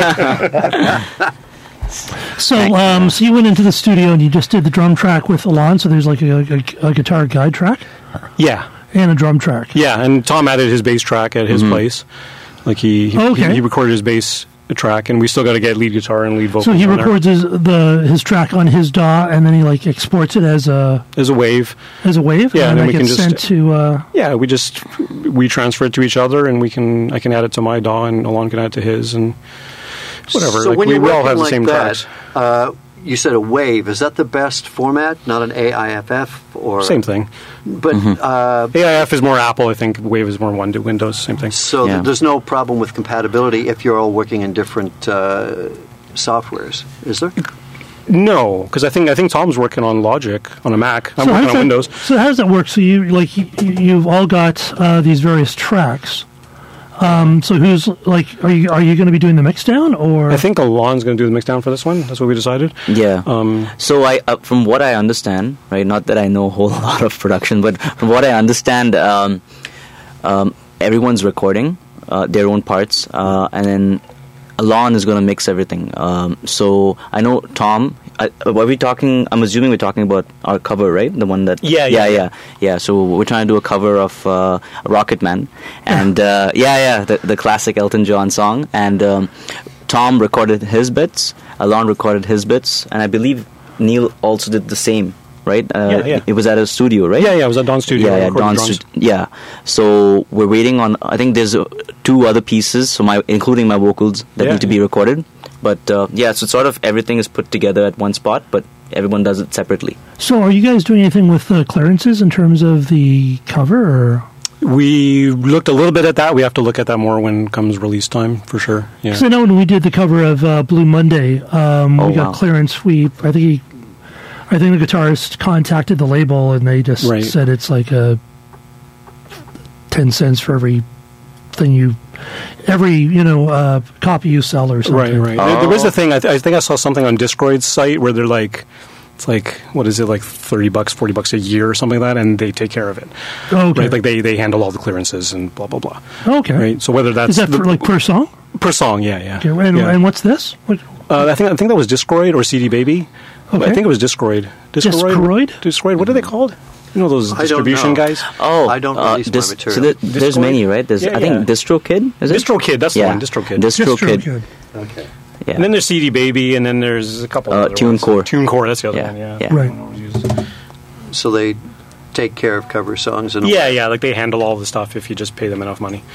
a bit. So, um, so you went into the studio and you just did the drum track with Alon. So there's like a, a, a guitar guide track Yeah. and a drum track. Yeah, and Tom added his bass track at his place. Like he he, Okay. he he recorded his bass track, and we still got to get lead guitar and lead vocals. So he on there. records his the his track on his D A W, and then he like exports it as a as a wave. as a wave, Yeah, and and then then that we gets can sent just- to. Uh, Yeah, we just we transfer it to each other, and we can I can add it to my D A W, and Alon can add it to his, and whatever. So like when we, you're we all working have the like same that, tracks. uh, you said a wave. Is that the best format? Not an A I F F or Same thing. But Mm-hmm. uh, A I F is more Apple, I think. Wave is more one to Windows. Same thing. so Yeah. th- there's no problem with compatibility if you're all working in different uh, softwares, is there? No, because I think I think Tom's working on Logic on a Mac. I'm so working how's on that- Windows. So how does that work? So you like you, you've all got uh, these various tracks. Um, so who's like are you are you going to be doing the mix down or? I think Alon's going to do the mix down for this one. That's what we decided. Yeah. Um, So I, uh, from what I understand, right? Not that I know a whole lot of production, but from what I understand, um, um, everyone's recording uh, their own parts, uh, and then Alon is going to mix everything. Um, so I know Tom. I, are we talking? I'm assuming we're talking about our cover, right? The one that. Yeah, yeah, yeah. yeah, yeah. So we're trying to do a cover of uh, Rocket Man, and uh, yeah, yeah, the, the classic Elton John song. And um, Tom recorded his bits, Alon recorded his bits, and I believe Neil also did the same, right? Uh, Yeah, yeah. It was at a studio, right? yeah, yeah, it was at Dawn Studio. Yeah, I yeah, recorded Dawn drums. Stu- yeah. So we're waiting on. I think there's uh, two other pieces, so my including my vocals that Yeah. need to be recorded. But uh, yeah, so sort of everything is put together at one spot, but everyone does it separately. So are you guys doing anything with uh, clearances in terms of the cover or? We looked a little bit at that. We have to look at that more when comes release time, for sure. Yeah. Because I know when we did the cover of uh, Blue Monday, um, Oh, we got wow. clearance. We I think he, I think the guitarist contacted the label and they just Right. said it's like a ten cents for every thing you, every you know uh, copy you sell or Right, something. right. There, there was Oh. a thing. I, th- I think I saw something on Discord's site where they're like, it's like what is it like thirty bucks, forty bucks a year or something like that, and they take care of it. Okay. Right, like they, they handle all the clearances and blah blah blah. Okay. Right. So whether that's Is that the- for, like per song? per song, yeah, yeah. Okay, and, yeah. and what's this? What, Uh, I think I think that was Discroid or C D Baby. Okay. I think it was Discroid. Discroid? Discroid. What are they called? You know those I don't distribution know. guys. Oh, I don't uh, release my dis- material. So there, there's Discord? many, right? There's Yeah, I think yeah. DistroKid. Is it? DistroKid. That's yeah. the one. DistroKid. DistroKid. Good. Okay. Yeah. And then there's C D Baby, and then there's a couple. Uh, other ones. TuneCore. TuneCore. That's the other Yeah, one. Yeah. yeah. Right. So they take care of cover songs and Yeah, yeah. Like they handle all the stuff if you just pay them enough money.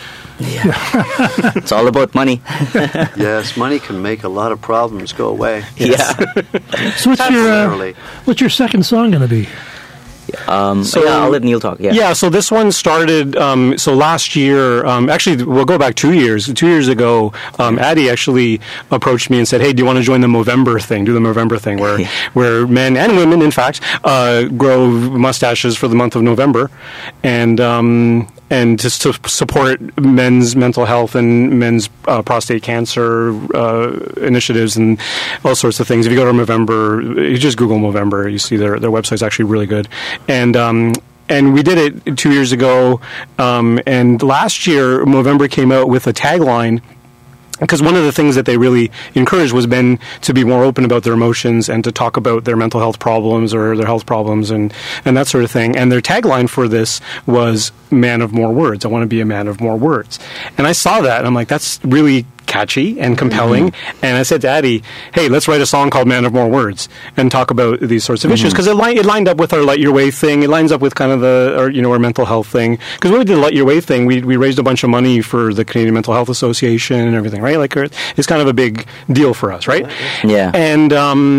It's all about money. yes, money can make a lot of problems go away. Yeah. So what's your uh, Literally. what's your second song going to be? Um, So- yeah, I'll let Neil talk. Yeah. Yeah, so this one started, um, so last year, um, actually, we'll go back two years. Two years ago, um, Addie actually approached me and said, hey, do you want to join the Movember thing, do the Movember thing, where where men and women, in fact, uh, grow mustaches for the month of November, and um, and just to support men's mental health and men's uh, prostate cancer uh, initiatives and all sorts of things. If you go to Movember, you just Google Movember, you see their, their website's actually really good. And um, and we did it two years ago. Um, and last year, Movember came out with a tagline. Because one of the things that they really encouraged was men to be more open about their emotions and to talk about their mental health problems or their health problems and, and that sort of thing. And their tagline for this was "Man of More Words." I want to be a man of more words. And I saw that, and I'm like, that's really catchy and compelling. Mm-hmm. And I said to Addie, hey, let's write a song called "Man of More Words" and talk about these sorts of mm-hmm. issues. Because it, li- it lined up with our Light Your Way thing. It lines up with kind of the, or, you know, our mental health thing. Because when we did the Light Your Way thing, we, we raised a bunch of money for the Canadian Mental Health Association and everything, right? Like, it's kind of a big deal for us, right? Yeah. And, um,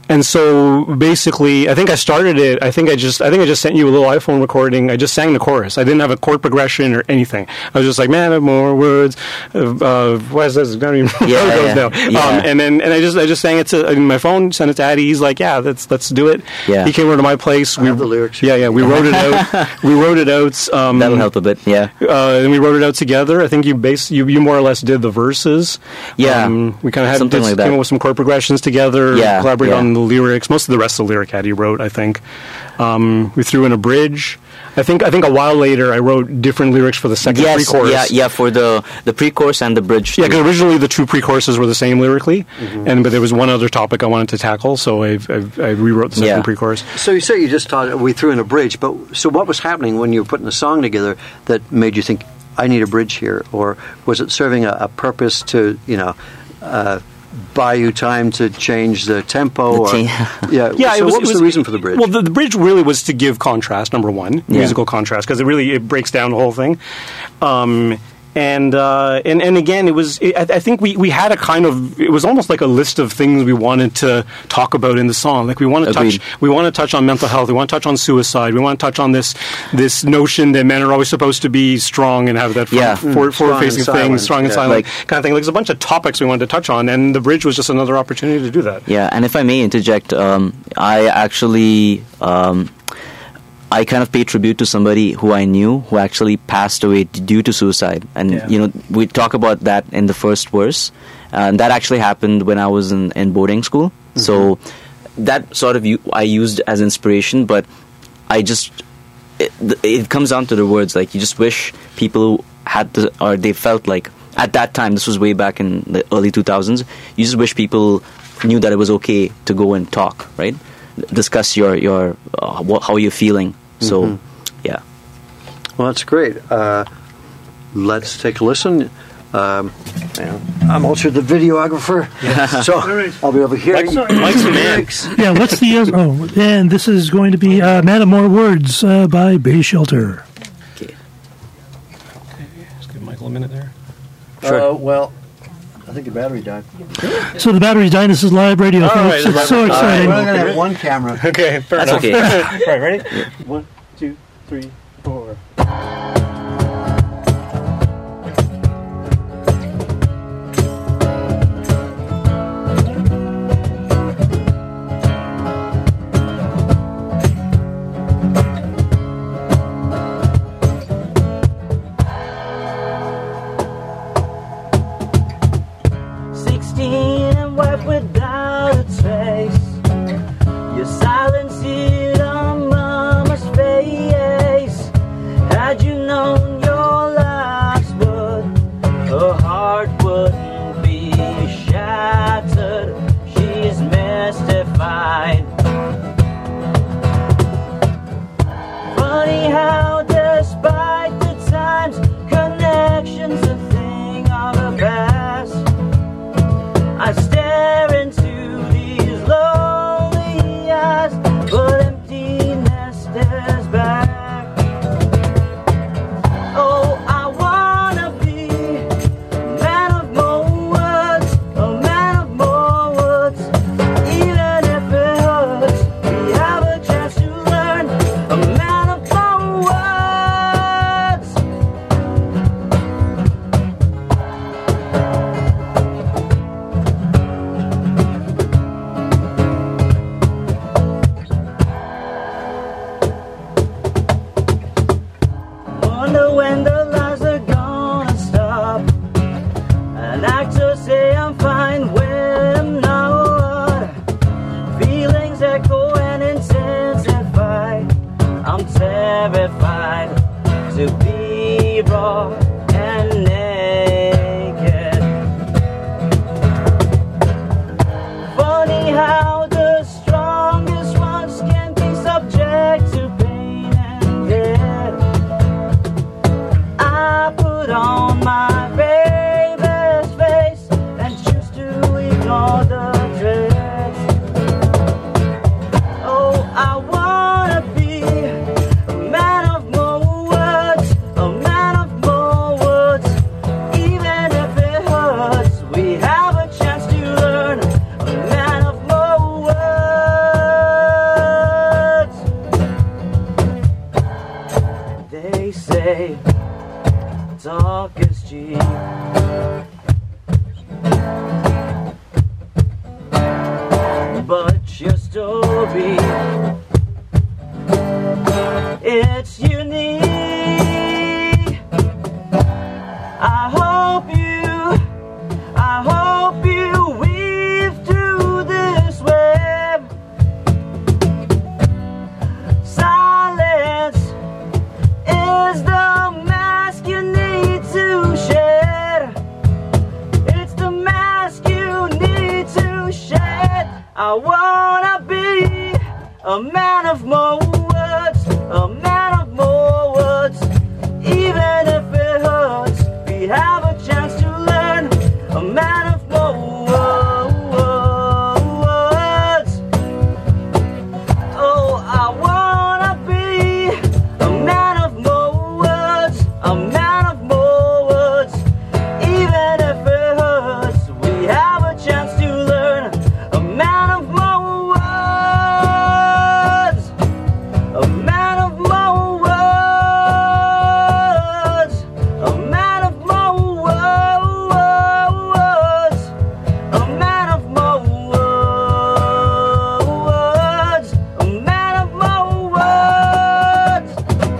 And so basically, I think I started it. I think I just, I think I just sent you a little iPhone recording. I just sang the chorus. I didn't have a chord progression or anything. I was just like, man, I have more words. Uh, uh, what is this? I don't even remember Yeah, how it goes yeah, now. yeah. Um, and then, and I just, I just sang it to in my phone, sent it to Addy. He's like, yeah, let's let's do it. Yeah. He came over to my place. I have the lyrics. Yeah, yeah. We wrote it out. We wrote it out. Um, That'll help a bit. Yeah. Uh, and we wrote it out together. I think you base you, you more or less did the verses. Yeah. Um, we kind of had Something did, like that. came up with some chord progressions together. Yeah, Collaborated yeah. on the lyrics. Most of the rest of the lyric Addy wrote, I think. Um, we threw in a bridge. I think I think a while later I wrote different lyrics for the second Yes. pre-chorus. Yeah. Yeah. For the the pre-chorus and the bridge. Yeah, too. because originally the two pre-choruses were the same lyrically, Mm-hmm. and but there was one other topic I wanted to tackle, so I, I, I rewrote the second Yeah. pre-chorus. So you say you just thought we threw in a bridge, but so what was happening when you were putting the song together that made you think I need a bridge here, or was it serving a, a purpose to you know uh, buy you time to change the tempo? The or, cha- yeah, Yeah, So it was, what was, it was the reason for the bridge? Well, the, the bridge really was to give contrast. Number one, Yeah. musical contrast, because it really it breaks down the whole thing. Um, and uh, and and again, it was. It, I, I think we, we had a kind of. It was almost like a list of things we wanted to talk about in the song. Like we want to Agreed. touch. We want to touch on mental health. We want to touch on suicide. We want to touch on this this notion that men are always supposed to be strong and have that Yeah. front, forward, Strong and facing silent. thing, strong and Yeah. silent Like- kind of thing. Like there's a bunch of topics we wanted to touch on, and the bridge was just another opportunity to do that. Yeah, and if I may interject, um, I actually um, I kind of paid tribute to somebody who I knew who actually passed away d- due to suicide, and Yeah. you know we talk about that in the first verse, and that actually happened when I was in, in boarding school. So that sort of u- I used as inspiration, but I just it, it comes down to the words. Like you just wish people had the or they felt like at that time. This was way back in the early two thousands. You just wish people knew that it was okay to go and talk, right? Discuss your your uh, what, how you're feeling. So, yeah. Well, that's great. Uh, let's take a listen. Um, yeah, I'm also the videographer, so I'll be over here. Mike's- Mike's the man. Yeah, what's the... Uh, oh, and this is going to be uh, Man of More Words uh, by Bay Shelter. Okay. Just give Michael a minute there. Uh, well, I think the battery died. So the battery's dying. This is live radio, All folks. right, It's so We're exciting. only going to have one camera. Okay, fair That's enough. okay. Right, ready? One, two, three, four. Sixteen and wiped without a trace. Your silence hid on mama's face. Had you known your last word, her heart wouldn't be shattered. She's mystified. Funny how despite the times, connection's a thing of the past. I stare into these lonely eyes, but emptiness stares back. Oh, I wanna be a man of more words, a man of more words, even if it hurts. We have a chance to learn, a man of more words. Wonder when the lies are gonna stop. An actor say I'm fine when I'm not. Feelings echo and intensify. I'm terrified to be raw and naked. Funny how the strongest ones can be subject to pain and death. I put on my baby's face and choose to ignore the dreads. Oh, I wanna be a man of more words, a man of more say talk is cheap. But your story, it's unique. I hope you, I hope you weave through this web. Silence is the mask you need to shed. It's the mask you need to shed. I wanna be a man of more words, a man of more words, even if it hurts. We have a chance to learn, a man of more words. Oh, I wanna be a man of more words, a man of more words, even if it hurts. We have a chance to learn, a man of more words, a man of more words, a man of more words, a man of more words, a man of more words.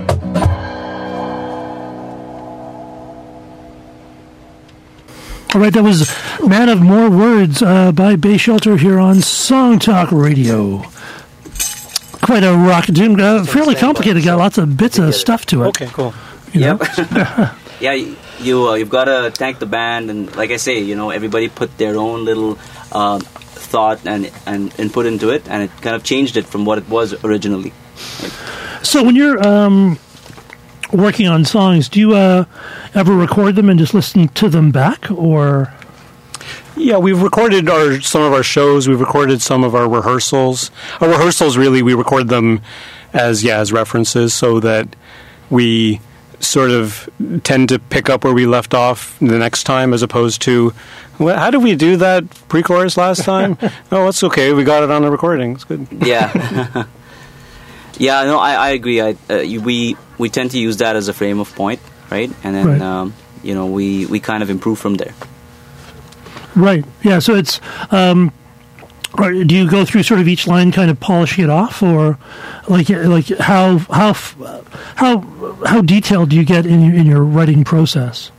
All right, that was Man of More Words uh, by Bay Shelter here on Song Talk Radio. Quite a rock tune, uh, fairly complicated, got lots of bits of stuff to it. Okay, cool. You know? Yeah, you you, uh, you've got to thank the band, and like I say, you know, everybody put their own little uh, thought and and input into it, and it kind of changed it from what it was originally. So when you're um, working on songs, do you uh, ever record them and just listen to them back, or? Yeah, we've recorded our some of our shows. We've recorded some of our rehearsals. Our rehearsals, really, we record them as yeah as references, so that we sort of tend to pick up where we left off the next time, as opposed to, well, how did we do that pre-chorus last time? Oh, it's okay. We got it on the recording. It's good. Yeah. Yeah, no, I, I agree. I, uh, you- we we tend to use that as a frame of point, right? And then Right. um, you know we, we kind of improve from there. Right. Yeah. So it's. Um, or do you go through sort of each line, kind of polishing it off, or like like how how f- how how detailed do you get in your, in your writing process?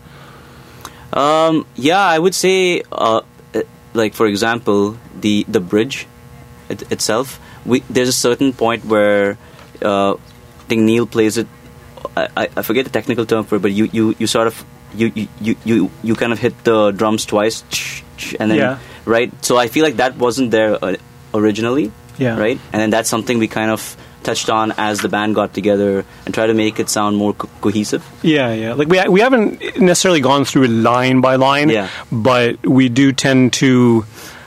Um, yeah, I would say, uh, uh, like for example, the the bridge it, itself. We there's a certain point where uh, I think Neil plays it. I, I I forget the technical term for it, but you, you, you sort of you, you, you, you, you kind of hit the drums twice, and then Yeah. right. So I feel like that wasn't there uh, originally, Yeah. right? And then that's something we kind of touched on as the band got together and try to make it sound more co- cohesive. Yeah, yeah. Like we ha- we haven't necessarily gone through line by line, Yeah. but we do tend to,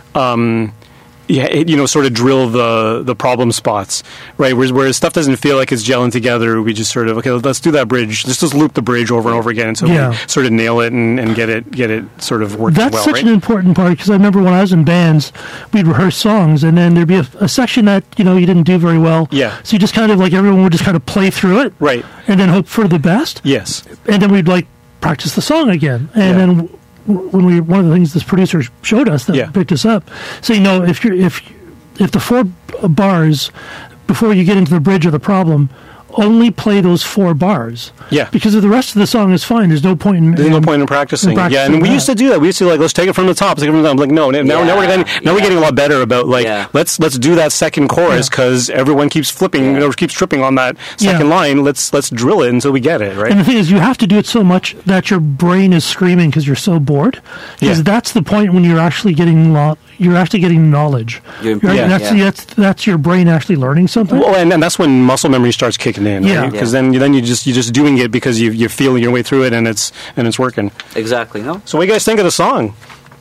um, yeah, it, you know, sort of drill the the problem spots, right? Whereas, whereas stuff doesn't feel like it's gelling together, we just sort of okay, let's do that bridge. Let's just loop the bridge over and over again until Yeah. we sort of nail it and, and get it get it sort of working That's well, such right? an important part, because I remember when I was in bands, we'd rehearse songs, and then there'd be a, a section that you know you didn't do very well. Yeah. So you just kind of like everyone would just kind of play through it, Right. and then hope for the best. Yes. And then we'd like practice the song again, and Yeah. then w- when we one of the things this producer showed us that Yeah. picked us up, saying no, if you're if if the four b- bars before you get into the bridge of the problem, only play those four bars. Yeah. Because if the rest of the song is fine, there's no point in There's no point in practicing. in practicing yeah, and we that. used to do that. We used to like, let's take it from the top. Let's take it from the top. I'm like, no, now, now we're getting now we're Yeah. getting a lot better about like, Yeah. let's let's do that second chorus because everyone keeps flipping, Yeah. you know, keeps tripping on that second Yeah. line. Let's let's drill it until we get it right. And the thing is, you have to do it so much that your brain is screaming because you're so bored. Because Yeah. that's the point when you're actually getting lo- you're actually getting knowledge. You're- You're- yeah, that's, yeah. that's that's your brain actually learning something. Well, and, and that's when muscle memory starts kicking in, Yeah. Because Yeah. then then you just you're just doing it because you you're feeling your way through it and it's and it's working. Exactly. No. So, what do you guys think of the song?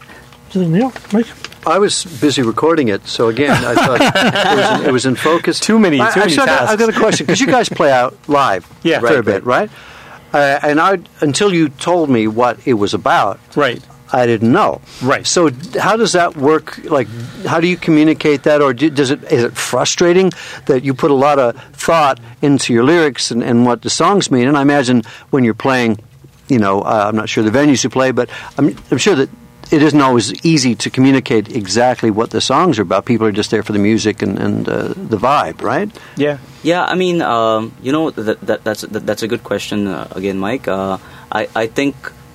Neil, Mike? I was busy recording it, so again, I thought it was in, it was in focus. Too many- I, too many actually, I got, tasks. I've got a question because you guys play out live, Yeah. a fair Right, bit, right? Uh, and I, until you told me what it was about, Right. I didn't know. Right. So d- how does that work? Like, how do you communicate that, or do, does it is it frustrating that you put a lot of thought into your lyrics and, and what the songs mean? And I imagine when you're playing, you know, uh, I'm not sure the venues you play, but I'm, I'm sure that it isn't always easy to communicate exactly what the songs are about. People are just there for the music and, and uh, the vibe, right? Yeah. Yeah, I mean, um, you know, that, that that's that, that's a good question uh, again, Mike. Uh, I I think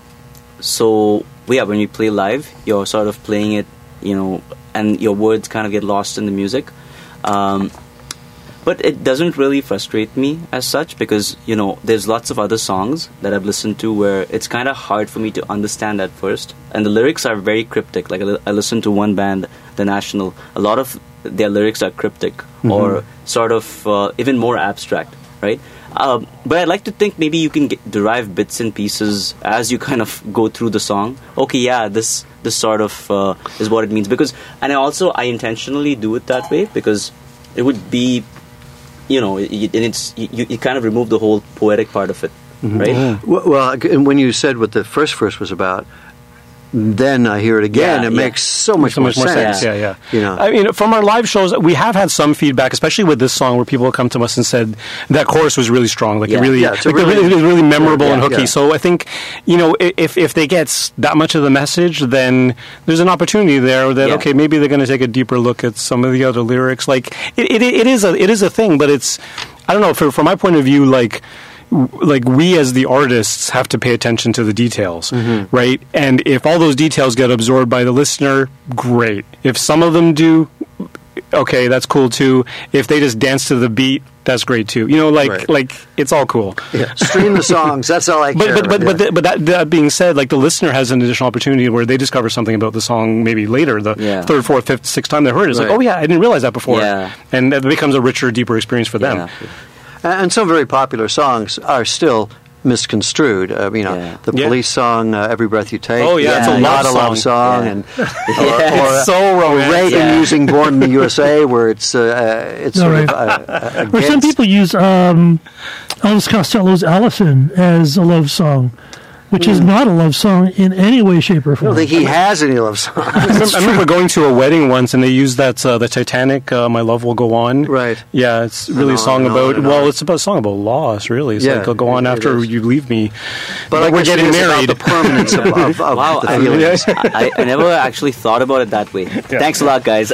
so. Yeah, when you play live, you're sort of playing it, you know, and your words kind of get lost in the music. Um, but it doesn't really frustrate me as such because, you know, there's lots of other songs that I've listened to where it's kind of hard for me to understand at first. And the lyrics are very cryptic. Like, I, li- I listened to one band, The National. A lot of their lyrics are cryptic mm-hmm. or sort of uh, even more abstract, right? Um, but I like to think maybe you can get, derive bits and pieces as you kind of go through the song. Okay, yeah, this this sort of uh, is what it means. Because, and I also I intentionally do it that way because it would be, you know, it, and it's you, you kind of remove the whole poetic part of it, mm-hmm. right? Yeah. Well, well, and when you said what the first verse was about, then I hear it again. Yeah, it yeah. makes so much, so more, much more sense. sense. Yeah, yeah. You know, I mean, from our live shows, we have had some feedback, especially with this song, where people have come to us and said that chorus was really strong, like Yeah. it really, Yeah, it's a like it really- really, it was really memorable Yeah, and hooky. yeah. So I think, you know, i- if if they get s- that much of the message, then there's an opportunity there that Yeah. okay, maybe they're going to take a deeper look at some of the other lyrics. Like it, it, it is a it is a thing, but it's I don't know. For, from my point of view, like. Like we as the artists have to pay attention to the details, Mm-hmm. right? And if all those details get absorbed by the listener, great. If some of them do, okay, that's cool too. If they just dance to the beat, that's great too. You know, like Right. like it's all cool. yeah. Stream the songs. That's all I But care but but about. but, th- but that, that being said, like the listener has an additional opportunity where they discover something about the song maybe later, the Yeah. third, fourth, fifth, sixth time they heard it. It's Right. like, oh yeah, I didn't realize that before, Yeah. and it becomes a richer, deeper experience for them. Yeah. And some very popular songs are still misconstrued. Uh, you know, Yeah. the Yeah. Police song, uh, "Every Breath You Take." Oh, yeah, it's a love not a love song. song, Yeah. and Yeah. or, or, It's so or romantic. Reagan Yeah. using "Born in the U S A," where it's uh, uh, it's No, sort right. of uh, uh, Or some against- people use um, Elvis Costello's "Allison" as a love song, which is not a love song in any way, shape, or I form. don't think he has any love songs. I remember, I remember going to a wedding once, and they used that uh, the Titanic, uh, "My Love Will Go On." Right. Yeah, it's really a on song and on about. and well, on. it's about a song about loss. Really, it's Yeah, like it'll go on it- it after is. you leave me. But Like I we're guess it getting is about married. the permanence of, of, of Wow, the I, feelings. I, I never actually thought about it that way. Thanks a lot, guys.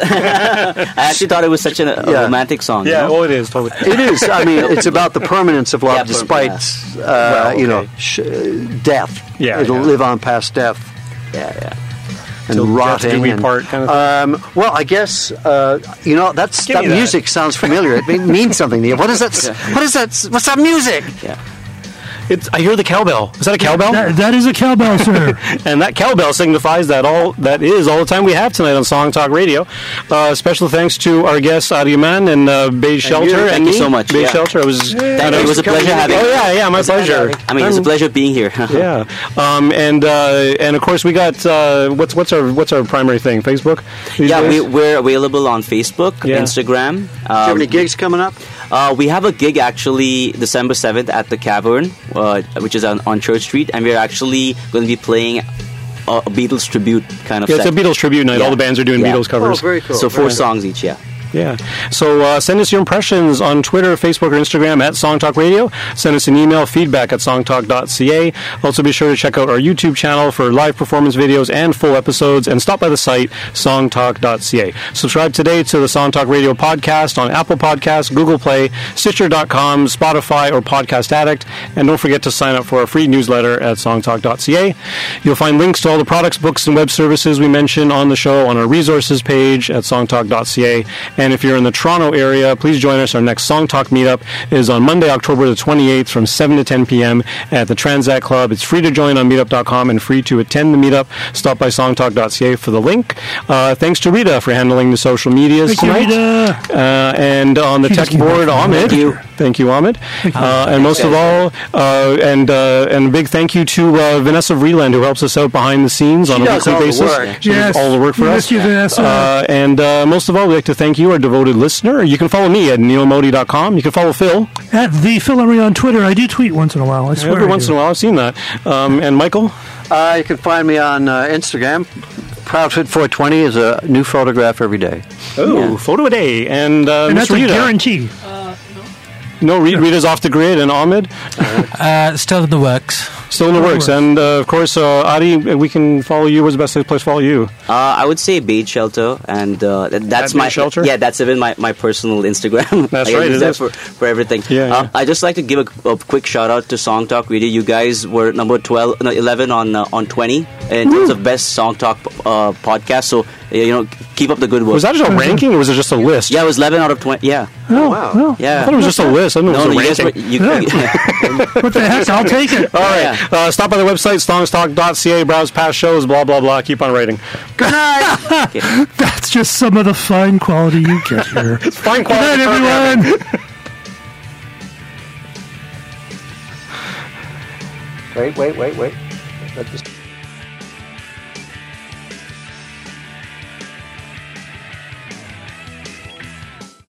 I actually thought it was such a, a Yeah. romantic song. Yeah, you know? oh, it is totally. It is. I mean, it's about the permanence of love, Yeah, per- despite yeah. uh, Well, you know okay. sh- death. Yeah, it'll yeah. live on past death yeah, yeah. and Till death rotting. do we and, part kind of um, well, I guess uh, you know that's Give that me that. music sounds familiar. It mean- means something to you. What is that? s- What is that? s- What's that music? yeah. It's, I hear the cowbell. Is that a cowbell? That, that is a cowbell, sir. And that cowbell signifies that all that is all the time we have tonight on Song Talk Radio. Uh, special thanks to our guests Ariman and uh, Beige Shelter. you. and Thank you me. so much. Beige Yeah. Shelter. I was. Thank you. It was a pleasure having Oh you. yeah, yeah, my pleasure. I mean, it was a pleasure being here. Yeah, um, and uh, and of course we got uh, what's what's our what's our primary thing? Facebook. these Yeah, we, days? we're available on Facebook, Yeah. Instagram. Do you have Um, any gigs coming up? uh, we have a gig actually December seventh at the Cavern, uh, which is on, on Church Street, and we're actually going to be playing a, a Beatles tribute kind of Yeah, it's a set. Beatles tribute night. Yeah. All the bands are doing Yeah. Beatles covers. Oh, very cool. So four Very- songs each, yeah. Yeah. So uh, send us your impressions on Twitter, Facebook, or Instagram at Song Talk Radio. Send us an email, feedback at songtalk dot c a. Also be sure to check out our YouTube channel for live performance videos and full episodes, and stop by the site, songtalk dot c a. Subscribe today to the Song Talk Radio podcast on Apple Podcasts, Google Play, Stitcher dot com, Spotify, or Podcast Addict. And don't forget to sign up for our free newsletter at songtalk dot c a. You'll find links to all the products, books, and web services we mention on the show on our resources page at songtalk dot c a. And if you're in the Toronto area, please join us. Our next Song Talk meetup is on Monday, October the twenty-eighth from seven to ten p.m. at the Transact Club. It's free to join on meetup dot com and free to attend the meetup. Stop by songtalk dot c a for the link. Uh, thanks to Rita for handling the social medias Thank you, tonight. Rita. Uh, and on the She tech just came board, back. Ahmed. Thank you. Thank you, Ahmed. Uh, and most of all, uh, and uh, and a big thank you to uh, Vanessa Vreeland, who helps us out behind the scenes on She a does weekly all the basis. work. She does Yes. all the work for We us. miss you, Vanessa. Uh, and uh, most of all, we'd like to thank you, our devoted listener. You can follow me at neil modi dot com. You can follow Phil. At the Phil Emery on Twitter. I do tweet once in a while. I swear. Every I once do. in a while, I've seen that. Um, and Michael? Uh, you can find me on uh, Instagram. Proudfit four twenty is a new photograph every day. Oh, Yeah. photo a day. And, uh, And that's Mister a Rita. guarantee. No, Rita, Rita's off the grid, and Ahmed Uh, still in the works. still in the works. And uh, of course, uh, Adi, we can follow you. Where's the best place to follow you? Uh, I would say Bait Shelter, and uh, that- that's At Bait my Shelter? Yeah, that's even my, my personal Instagram. That's I right, use it that is. for, for everything. Yeah, yeah. Uh, I just like to give a, a quick shout out to Song Talk Radio. You guys were number twelve, no, eleven on uh, on twenty in terms of best Song Talk uh, podcast. So uh, you know, keep up the good work. Was that just a ranking, or was it just a list? Yeah, it was eleven out of twenty. Yeah, Oh, wow. Well, yeah. I thought it was just a list. I didn't know No, it no, was you a guys were, ranking. you, what the heck? I'll take it. All right. Yeah. Uh, stop by the website, stongstalk dot c a, browse past shows, blah, blah, blah. Keep on writing. Good night. That's just some of the fine quality you get here. Fine Good quality. night, programming. everyone. Wait, wait, wait, wait. Let this-